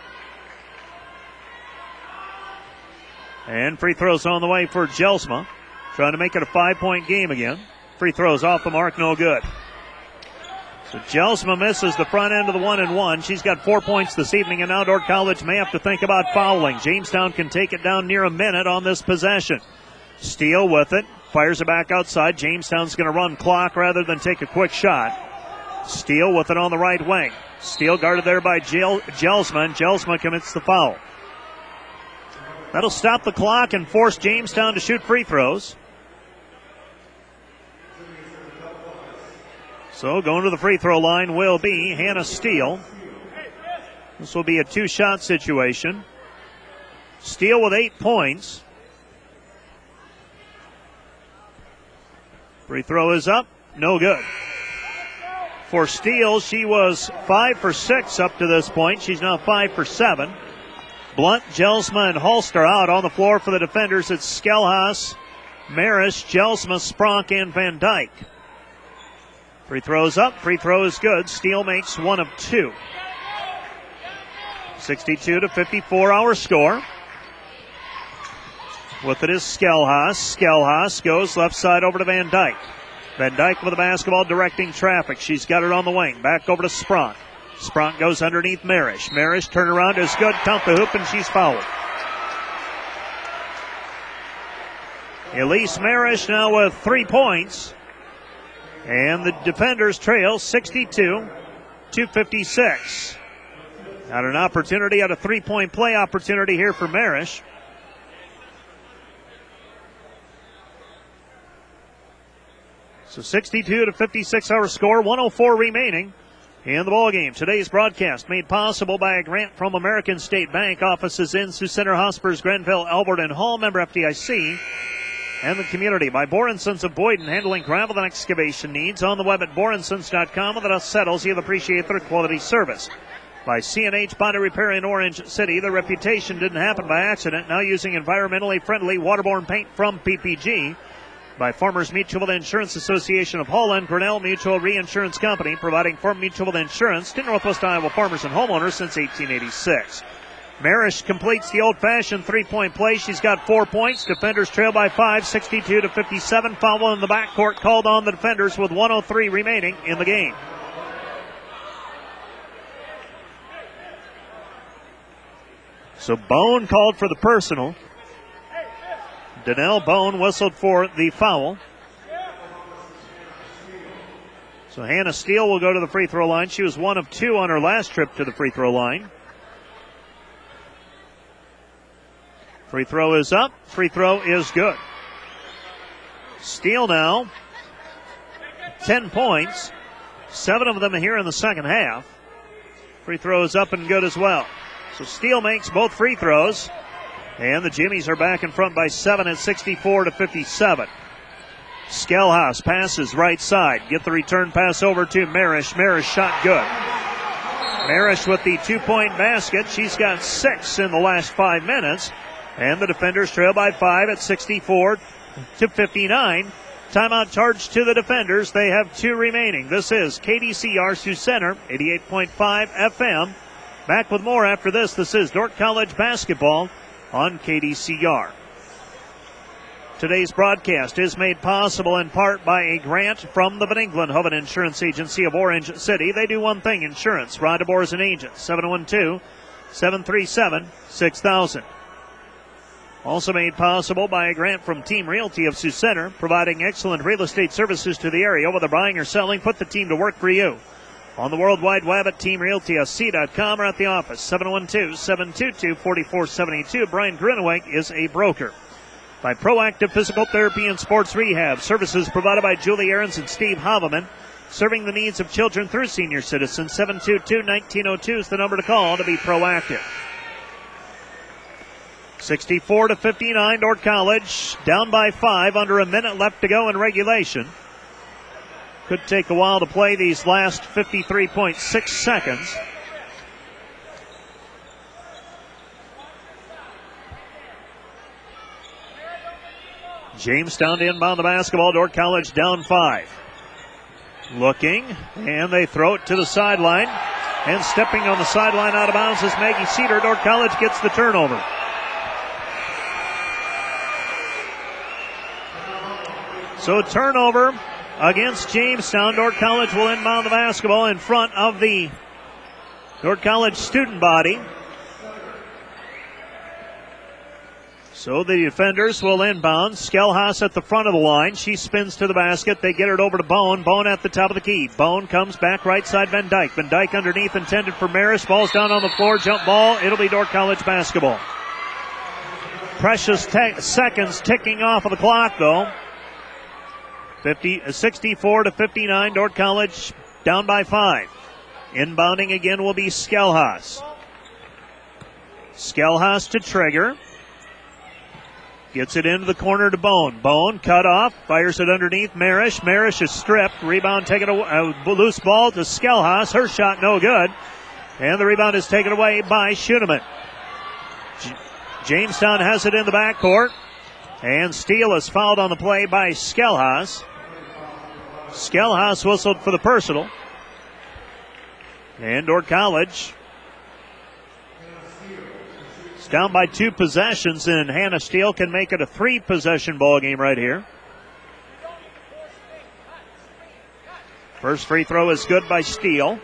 And free throws on the way for Gelsma. Trying to make it a 5-point game again. Free throws off the mark, no good. So Gelsma misses the front end of the 1-and-1. She's got 4 points this evening, and now Dordt College may have to think about fouling. Jamestown can take it down near a minute on this possession. Steele with it. Fires it back outside. Jamestown's going to run clock rather than take a quick shot. Steele with it on the right wing. Steele guarded there by Gelsma. Gelsma commits the foul. That'll stop the clock and force Jamestown to shoot free throws. So going to the free throw line will be Hannah Steele. This will be a 2-shot situation. Steele with 8 points. Free throw is up. No good. For Steele, she was 5 for 6 up to this point. She's now 5 for 7. Blunt, Gelsma, and Holst are out. On the floor for the defenders, it's Skelhaus, Maris, Gelsma, Spronk, and Van Dyke. Free throws up. Free throw is good. Steele makes 1 of 2. 62-54 our score. With it is Skelhaus. Skelhaus goes left side over to Van Dyke. Van Dyke with the basketball directing traffic. She's got it on the wing. Back over to Spronk. Spronk goes underneath Marish. Marish turnaround is good. Count the hoop, and she's fouled. Elise Marish now with 3 points. And the defenders trail 62-56. Got an opportunity, at a 3-point play opportunity here for Marish. So 62-56 our score, 104 remaining in the ballgame. Today's broadcast made possible by a grant from American State Bank. Offices in Sioux Center, Hospers, Grenville, Albert, and Hall. Member FDIC. And the community by Boren Sons of Boyden, handling gravel and excavation needs. On the web at borensons.com. When the dust settles, you'll appreciate their quality service. By C&H Body Repair in Orange City. Their reputation didn't happen by accident. Now using environmentally friendly waterborne paint from PPG. By Farmers Mutual Insurance Association of Holland, Grinnell Mutual Reinsurance Company, providing farm mutual insurance to Northwest Iowa farmers and homeowners since 1886. Marish completes the old-fashioned 3-point play. She's got 4 points. Defenders trail by 5, 62-57. Foul in the backcourt called on the defenders with 1:03 remaining in the game. So Bone called for the personal. Danelle Bone whistled for the foul. So Hannah Steele will go to the free throw line. She was 1 of 2 on her last trip to the free throw line. Free throw is up. Free throw is good. Steele now, 10 points. 7 of them here in the second half. Free throw is up and good as well. So Steele makes both free throws. And the Jimmies are back in front by 7 at 64-57. Skelhaus passes right side. Get the return pass over to Marish. Marish shot good. Marish with the 2-point basket. She's got 6 in the last 5 minutes. And the defenders trail by 5 at 64-59. Timeout charge to the defenders. They have 2 remaining. This is KDCR Sioux Center, 88.5 FM. Back with more after this. This is Dordt College basketball on KDCR. Today's broadcast is made possible in part by a grant from the Van Engelen Hoven Insurance Agency of Orange City. They do one thing, insurance. Rod DeBoer is an agent. 712-737-6000. Also made possible by a grant from Team Realty of Sioux Center, providing excellent real estate services to the area. Whether buying or selling, put the team to work for you. On the World Wide Web at TeamRealtySC.com or at the office, 712-722-4472. Brian Grinaway is a broker. By Proactive Physical Therapy and Sports Rehab, services provided by Julie Ahrens and Steve Haveman, serving the needs of children through senior citizens. 722-1902 is the number to call to be proactive. 64-59, Dordt College down by 5, under a minute left to go in regulation. Could take a while to play these last 53.6 seconds. Jamestown to inbound the basketball. Dordt College down 5. Looking, and they throw it to the sideline. And stepping on the sideline out of bounds is Maggie Cedar. Dordt College gets the turnover. So turnover against Jamestown. Dordt College will inbound the basketball in front of the Dordt College student body. So the defenders will inbound. Skelhaus at the front of the line. She spins to the basket. They get it over to Bone. Bone at the top of the key. Bone comes back right side Van Dyke. Van Dyke underneath, intended for Marish. Ball's down on the floor. Jump ball. It'll be Dordt College basketball. Precious seconds ticking off of the clock, though. 64-59. Dordt College down by 5. Inbounding again will be Skelhaus. Skelhaus to Traeger. Gets it into the corner to Bone. Bone cut off. Fires it underneath Marish. Marish is stripped. Rebound taken away. Loose ball to Skelhaus. Her shot no good. And the rebound is taken away by Schuneman. Jamestown has it in the backcourt. And Steele is fouled on the play by Skelhaus. Skelhaus whistled for the personal. And Dordt College is down by 2 possessions, and Hannah Steele can make it a 3-possession ball game right here. First free throw is good by Steele.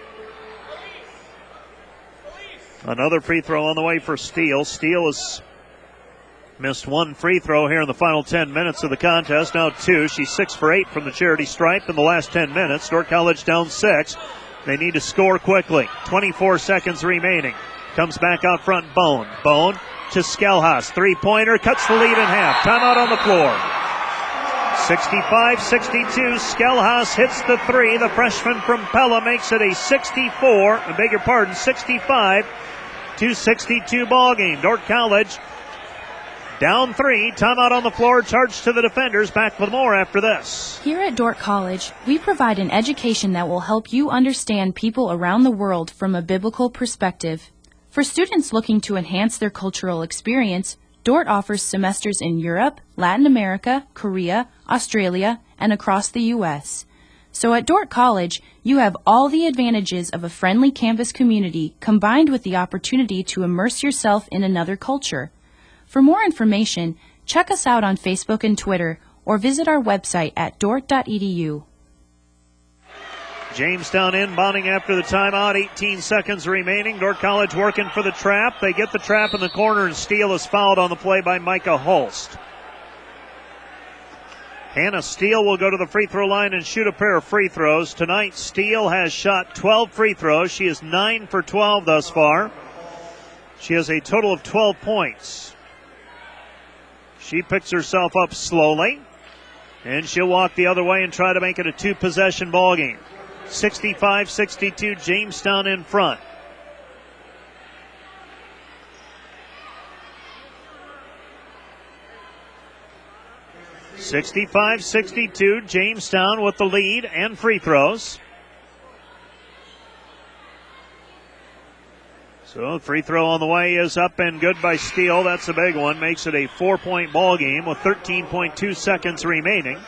Another free throw on the way for Steele. Steele has missed 1 free throw here in the final 10 minutes of the contest. Now 2. She's 6 for 8 from the charity stripe in the last 10 minutes. Dordt College down 6. They need to score quickly. 24 seconds remaining. Comes back out front, Bone. Bone to Skelhaus. 3-pointer, cuts the lead in half. Timeout on the floor. 65-62. Skelhaus hits the 3. The freshman from Pella makes it a 65-62 ball game. Dordt College down 3. Timeout on the floor. Charge to the defenders. Back with more after this.
Here at Dordt College, we provide an education that will help you understand people around the world from a biblical perspective. For students looking to enhance their cultural experience, Dordt offers semesters in Europe, Latin America, Korea, Australia, and across the U.S. So at Dordt College, you have all the advantages of a friendly campus community combined with the opportunity to immerse yourself in another culture. For more information, check us out on Facebook and Twitter or visit our website at dordt.edu.
Jamestown inbounding after the timeout. 18 seconds remaining. Dordt College working for the trap. They get the trap in the corner, and Steele is fouled on the play by Micah Holst. Hannah Steele will go to the free throw line and shoot a pair of free throws. Tonight, Steele has shot 12 free throws. She is 9 for 12 thus far. She has a total of 12 points. She picks herself up slowly, and she'll walk the other way and try to make it a 2-possession ball game. 65-62, Jamestown in front. 65-62, Jamestown with the lead and free throws. So the free throw on the way is up and good by Steele. That's a big one. Makes it a 4-point ball game with 13.2 seconds remaining.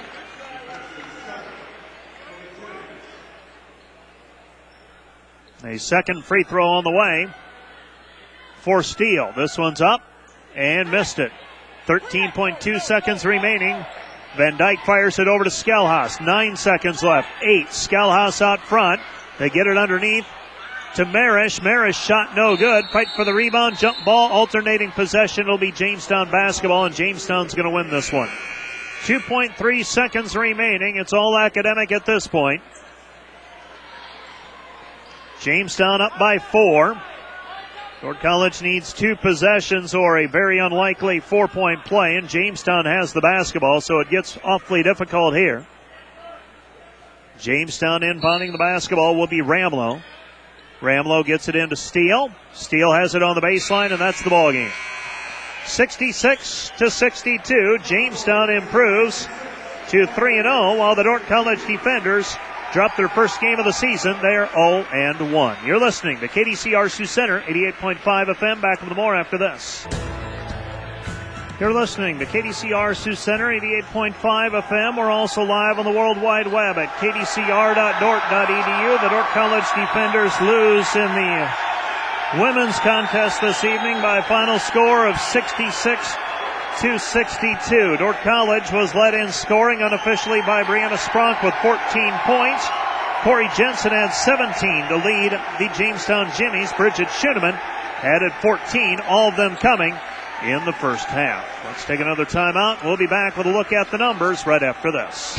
A second free throw on the way for Steele. This one's up and missed it. 13.2 seconds remaining. Van Dyke fires it over to Skelhaus. 9 seconds left. 8. Skelhaus out front. They get it underneath to Marish. Marish shot no good. Fight for the rebound. Jump ball. Alternating possession. It'll be Jamestown basketball, and Jamestown's going to win this one. 2.3 seconds remaining. It's all academic at this point. Jamestown up by 4. Dordt College needs 2 possessions or a very unlikely 4-point play, and Jamestown has the basketball, so it gets awfully difficult here. Jamestown inbounding the basketball will be Ramlow. Ramlow gets it into Steele. Steele has it on the baseline, and that's the ball game. 66-62. Jamestown improves to 3-0, while the Dordt College defenders dropped their first game of the season. They're 0-1. You're listening to KDCR Sioux Center, 88.5 FM. Back with more after this. You're listening to KDCR Sioux Center, 88.5 FM. We're also live on the World Wide Web at kdcr.dort.edu. The Dordt College defenders lose in the women's contest this evening by a final score of 66-62. Dordt College was led in scoring unofficially by Brianna Spronk with 14 points. Corey Jensen had 17 to lead the Jamestown Jimmies. Bridget Schuneman added 14, all of them coming in the first half. Let's take another timeout. We'll be back with a look at the numbers right after this.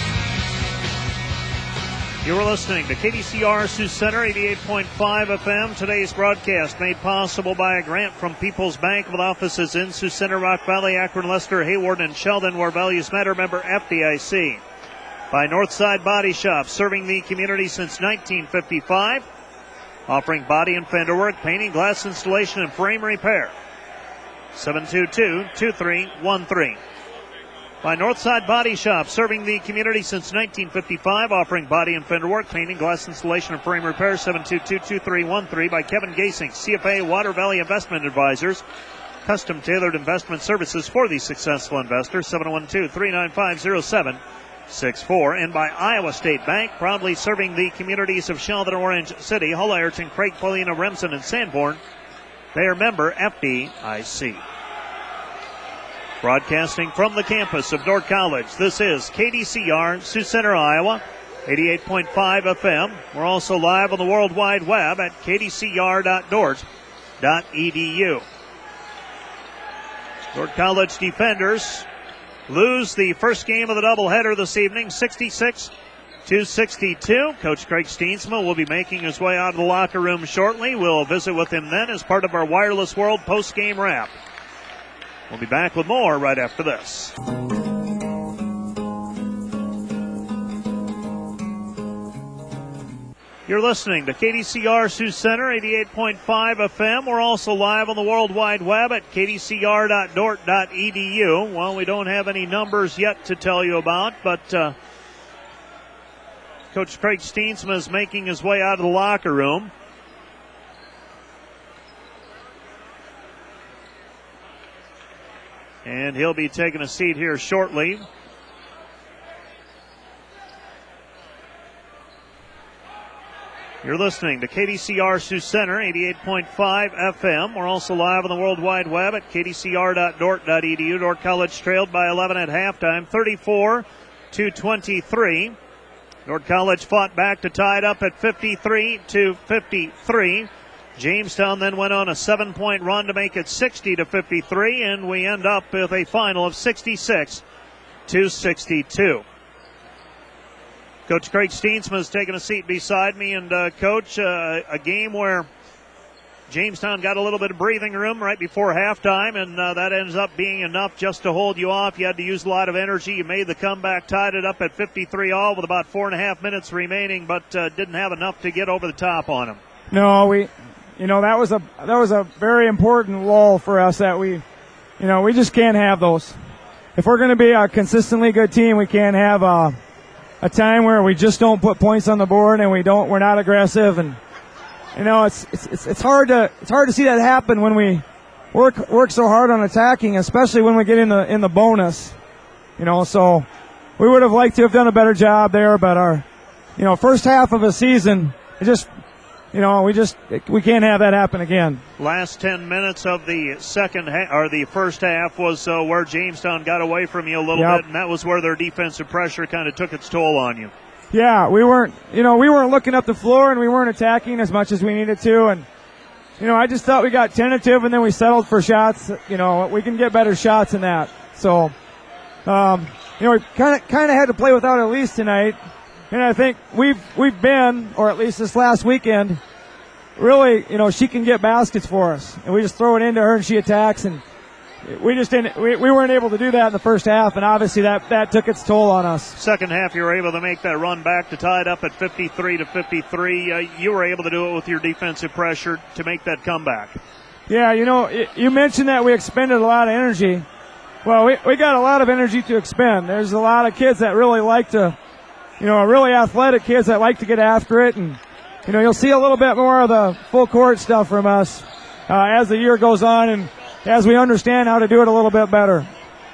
You are listening to KDCR Sioux Center, 88.5 FM. Today's broadcast made possible by a grant from People's Bank with offices in Sioux Center, Rock Valley, Akron, Lester, Hayward, and Sheldon, where values matter. Member FDIC. By Northside Body Shop, serving the community since 1955. Offering body and fender work, painting, glass installation, and frame repair. 722-2313. By Northside Body Shop, serving the community since 1955, offering body and fender work, painting, glass installation, and frame repair. 722-2313. By Kevin Gasink, CFA Water Valley Investment Advisors, custom tailored investment services for the successful investor. 712-395-0764. And by Iowa State Bank, proudly serving the communities of Sheldon, Orange City, Hull, Ayrton, Craig, Paulina, Remsen, and Sanborn. They are member FDIC. Broadcasting from the campus of Dordt College, this is KDCR, Sioux Center, Iowa, 88.5 FM. We're also live on the World Wide Web at kdcr.dort.edu. Dordt College defenders lose the first game of the doubleheader this evening, 66-62. Coach Craig Steensma will be making his way out of the locker room shortly. We'll visit with him then as part of our Wireless World post-game wrap. We'll be back with more right after this. You're listening to KDCR Sioux Center, 88.5 FM. We're also live on the World Wide Web at kdcr.dort.edu. Well, we don't have any numbers yet to tell you about, but Coach Craig Steensma is making his way out of the locker room. And he'll be taking a seat here shortly. You're listening to KDCR Sioux Center, 88.5 FM. We're also live on the World Wide Web at kdcr.dort.edu. Dordt College trailed by 11 at halftime, 34-23. Dordt College fought back to tie it up at 53-53. Jamestown then went on a 7-point run to make it 60-53, and we end up with a final of 66-62. Coach Craig Steensma has taken a seat beside me, and Coach, a game where Jamestown got a little bit of breathing room right before halftime, and that ends up being enough just to hold you off. You had to use a lot of energy. You made the comeback, tied it up at 53-all with about 4.5 minutes remaining, but didn't have enough to get over the top on them.
No, that was a very important lull for us that we just can't have those. if we're going to be a consistently good team, we can't have a time where we just don't put points on the board and we're not aggressive. And it's hard to see that happen when we work so hard on attacking, especially when we get in the bonus. So we would have liked to have done a better job there, but our first half of a season, we can't have that happen again.
Last 10 minutes of the the first half was where Jamestown got away from you a little bit, and that was where their defensive pressure kind of took its toll on you.
Yeah, we weren't looking up the floor and we weren't attacking as much as we needed to, and I just thought we got tentative and then we settled for shots. We can get better shots than that. So, we kind of had to play without Elise tonight. And I think we've been, or at least this last weekend, really, she can get baskets for us. And we just throw it into her and she attacks, and we weren't able to do that in the first half, and obviously that took its toll on us.
Second half, you were able to make that run back to tie it up at 53-53. You were able to do it with your defensive pressure to make that comeback.
Yeah, you mentioned that we expended a lot of energy. Well, we got a lot of energy to expend. There's a lot of kids that really like to, really athletic kids that like to get after it, and you'll see a little bit more of the full court stuff from us as the year goes on and as we understand how to do it a little bit better.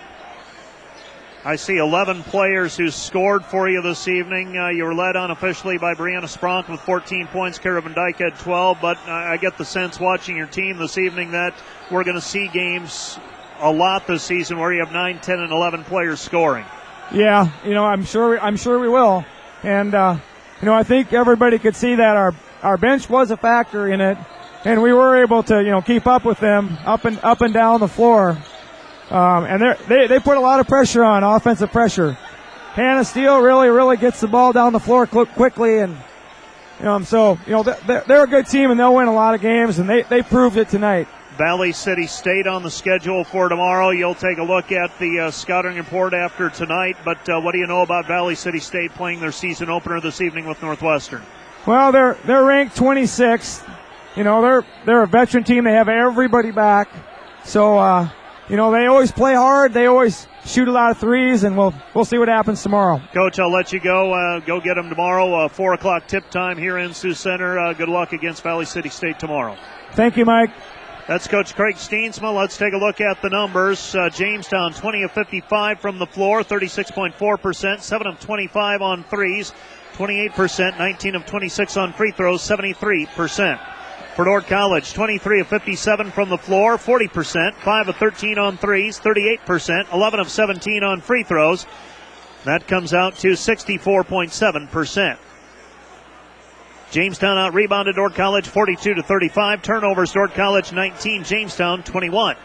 I see 11 players who scored for you this evening. You were led unofficially by Brianna Spronk with 14 points. Kara Van Dyke had 12, but I get the sense watching your team this evening that we're going to see games a lot this season where you have 9, 10, and 11 players scoring.
Yeah, I'm sure we will. And, I think everybody could see that our bench was a factor in it, and we were able to, keep up with them up and down the floor. And they put a lot of pressure on, offensive pressure. Hannah Steele really gets the ball down the floor quickly, and, they're a good team and they'll win a lot of games, and they proved it tonight.
Valley City State on the schedule for tomorrow. You'll take a look at the scouting report after tonight, but what do you know about Valley City State playing their season opener this evening with Northwestern?
Well, they're ranked 26th. They're a veteran team. They have everybody back. So, they always play hard. They always shoot a lot of threes, and we'll see what happens tomorrow.
Coach, I'll let you go. Go get them tomorrow. 4 o'clock tip time here in Sioux Center. Good luck against Valley City State tomorrow.
Thank you, Mike.
That's Coach Craig Steensma. Let's take a look at the numbers. Jamestown, 20 of 55 from the floor, 36.4%, 7 of 25 on threes, 28%, 19 of 26 on free throws, 73%. For Dordt College, 23 of 57 from the floor, 40%, 5 of 13 on threes, 38%, 11 of 17 on free throws. That comes out to 64.7%. Jamestown out-rebounded Dordt College 42-35. Turnovers, Dordt College 19, Jamestown 21.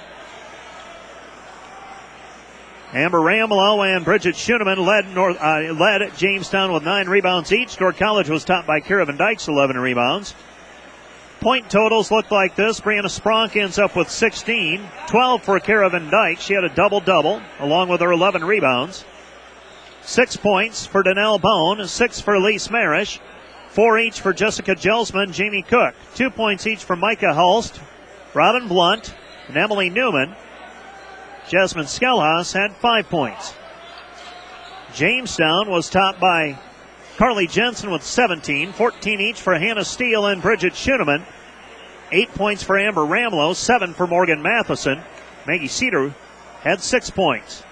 Amber Ramelow and Bridget Schoeneman led Jamestown with 9 rebounds each. Dordt College was topped by Kara Van Dyke's 11 rebounds. Point totals look like this. Brianna Spronk ends up with 16. 12 for Kara Van Dyke. She had a double-double along with her 11 rebounds. 6 points for Danelle Bone. 6 for Elise Marish. 4 each for Jessica Gelsman, Jamie Cook. 2 points each for Micah Hulst, Robin Blunt, and Emily Newman. Jasmine Skelhaus had 5 points. Jamestown was topped by Carly Jensen with 17, 14 each for Hannah Steele and Bridget Schoeneman. 8 points for Amber Ramelow, 7 for Morgan Matheson. Maggie Cedar had 6 points.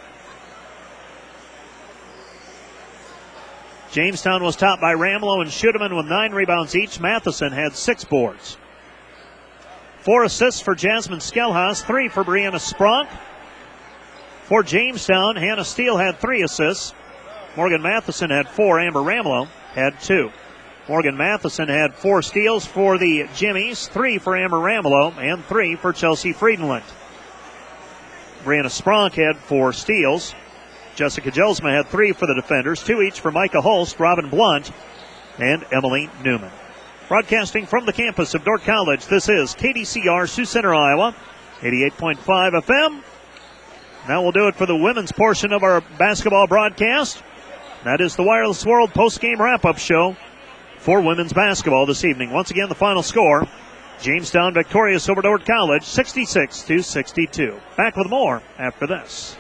Jamestown was topped by Ramelow and Schoeneman with 9 rebounds each. Matheson had 6 boards. 4 assists for Jasmine Skelhaus, 3 for Brianna Spronk. For Jamestown, Hannah Steele had 3 assists. Morgan Matheson had 4. Amber Ramelow had 2. Morgan Matheson had 4 steals for the Jimmies, 3 for Amber Ramelow, and 3 for Chelsea Friedenland. Brianna Spronk had 4 steals. Jessica Gelsma had 3 for the defenders, 2 each for Micah Hulst, Robin Blunt, and Emily Newman. Broadcasting from the campus of Dordt College, this is KDCR Sioux Center, Iowa, 88.5 FM. That will do it for the women's portion of our basketball broadcast. That is the Wireless World post-game wrap-up show for women's basketball this evening. Once again, the final score, Jamestown victorious over Dordt College, 66-62. Back with more after this.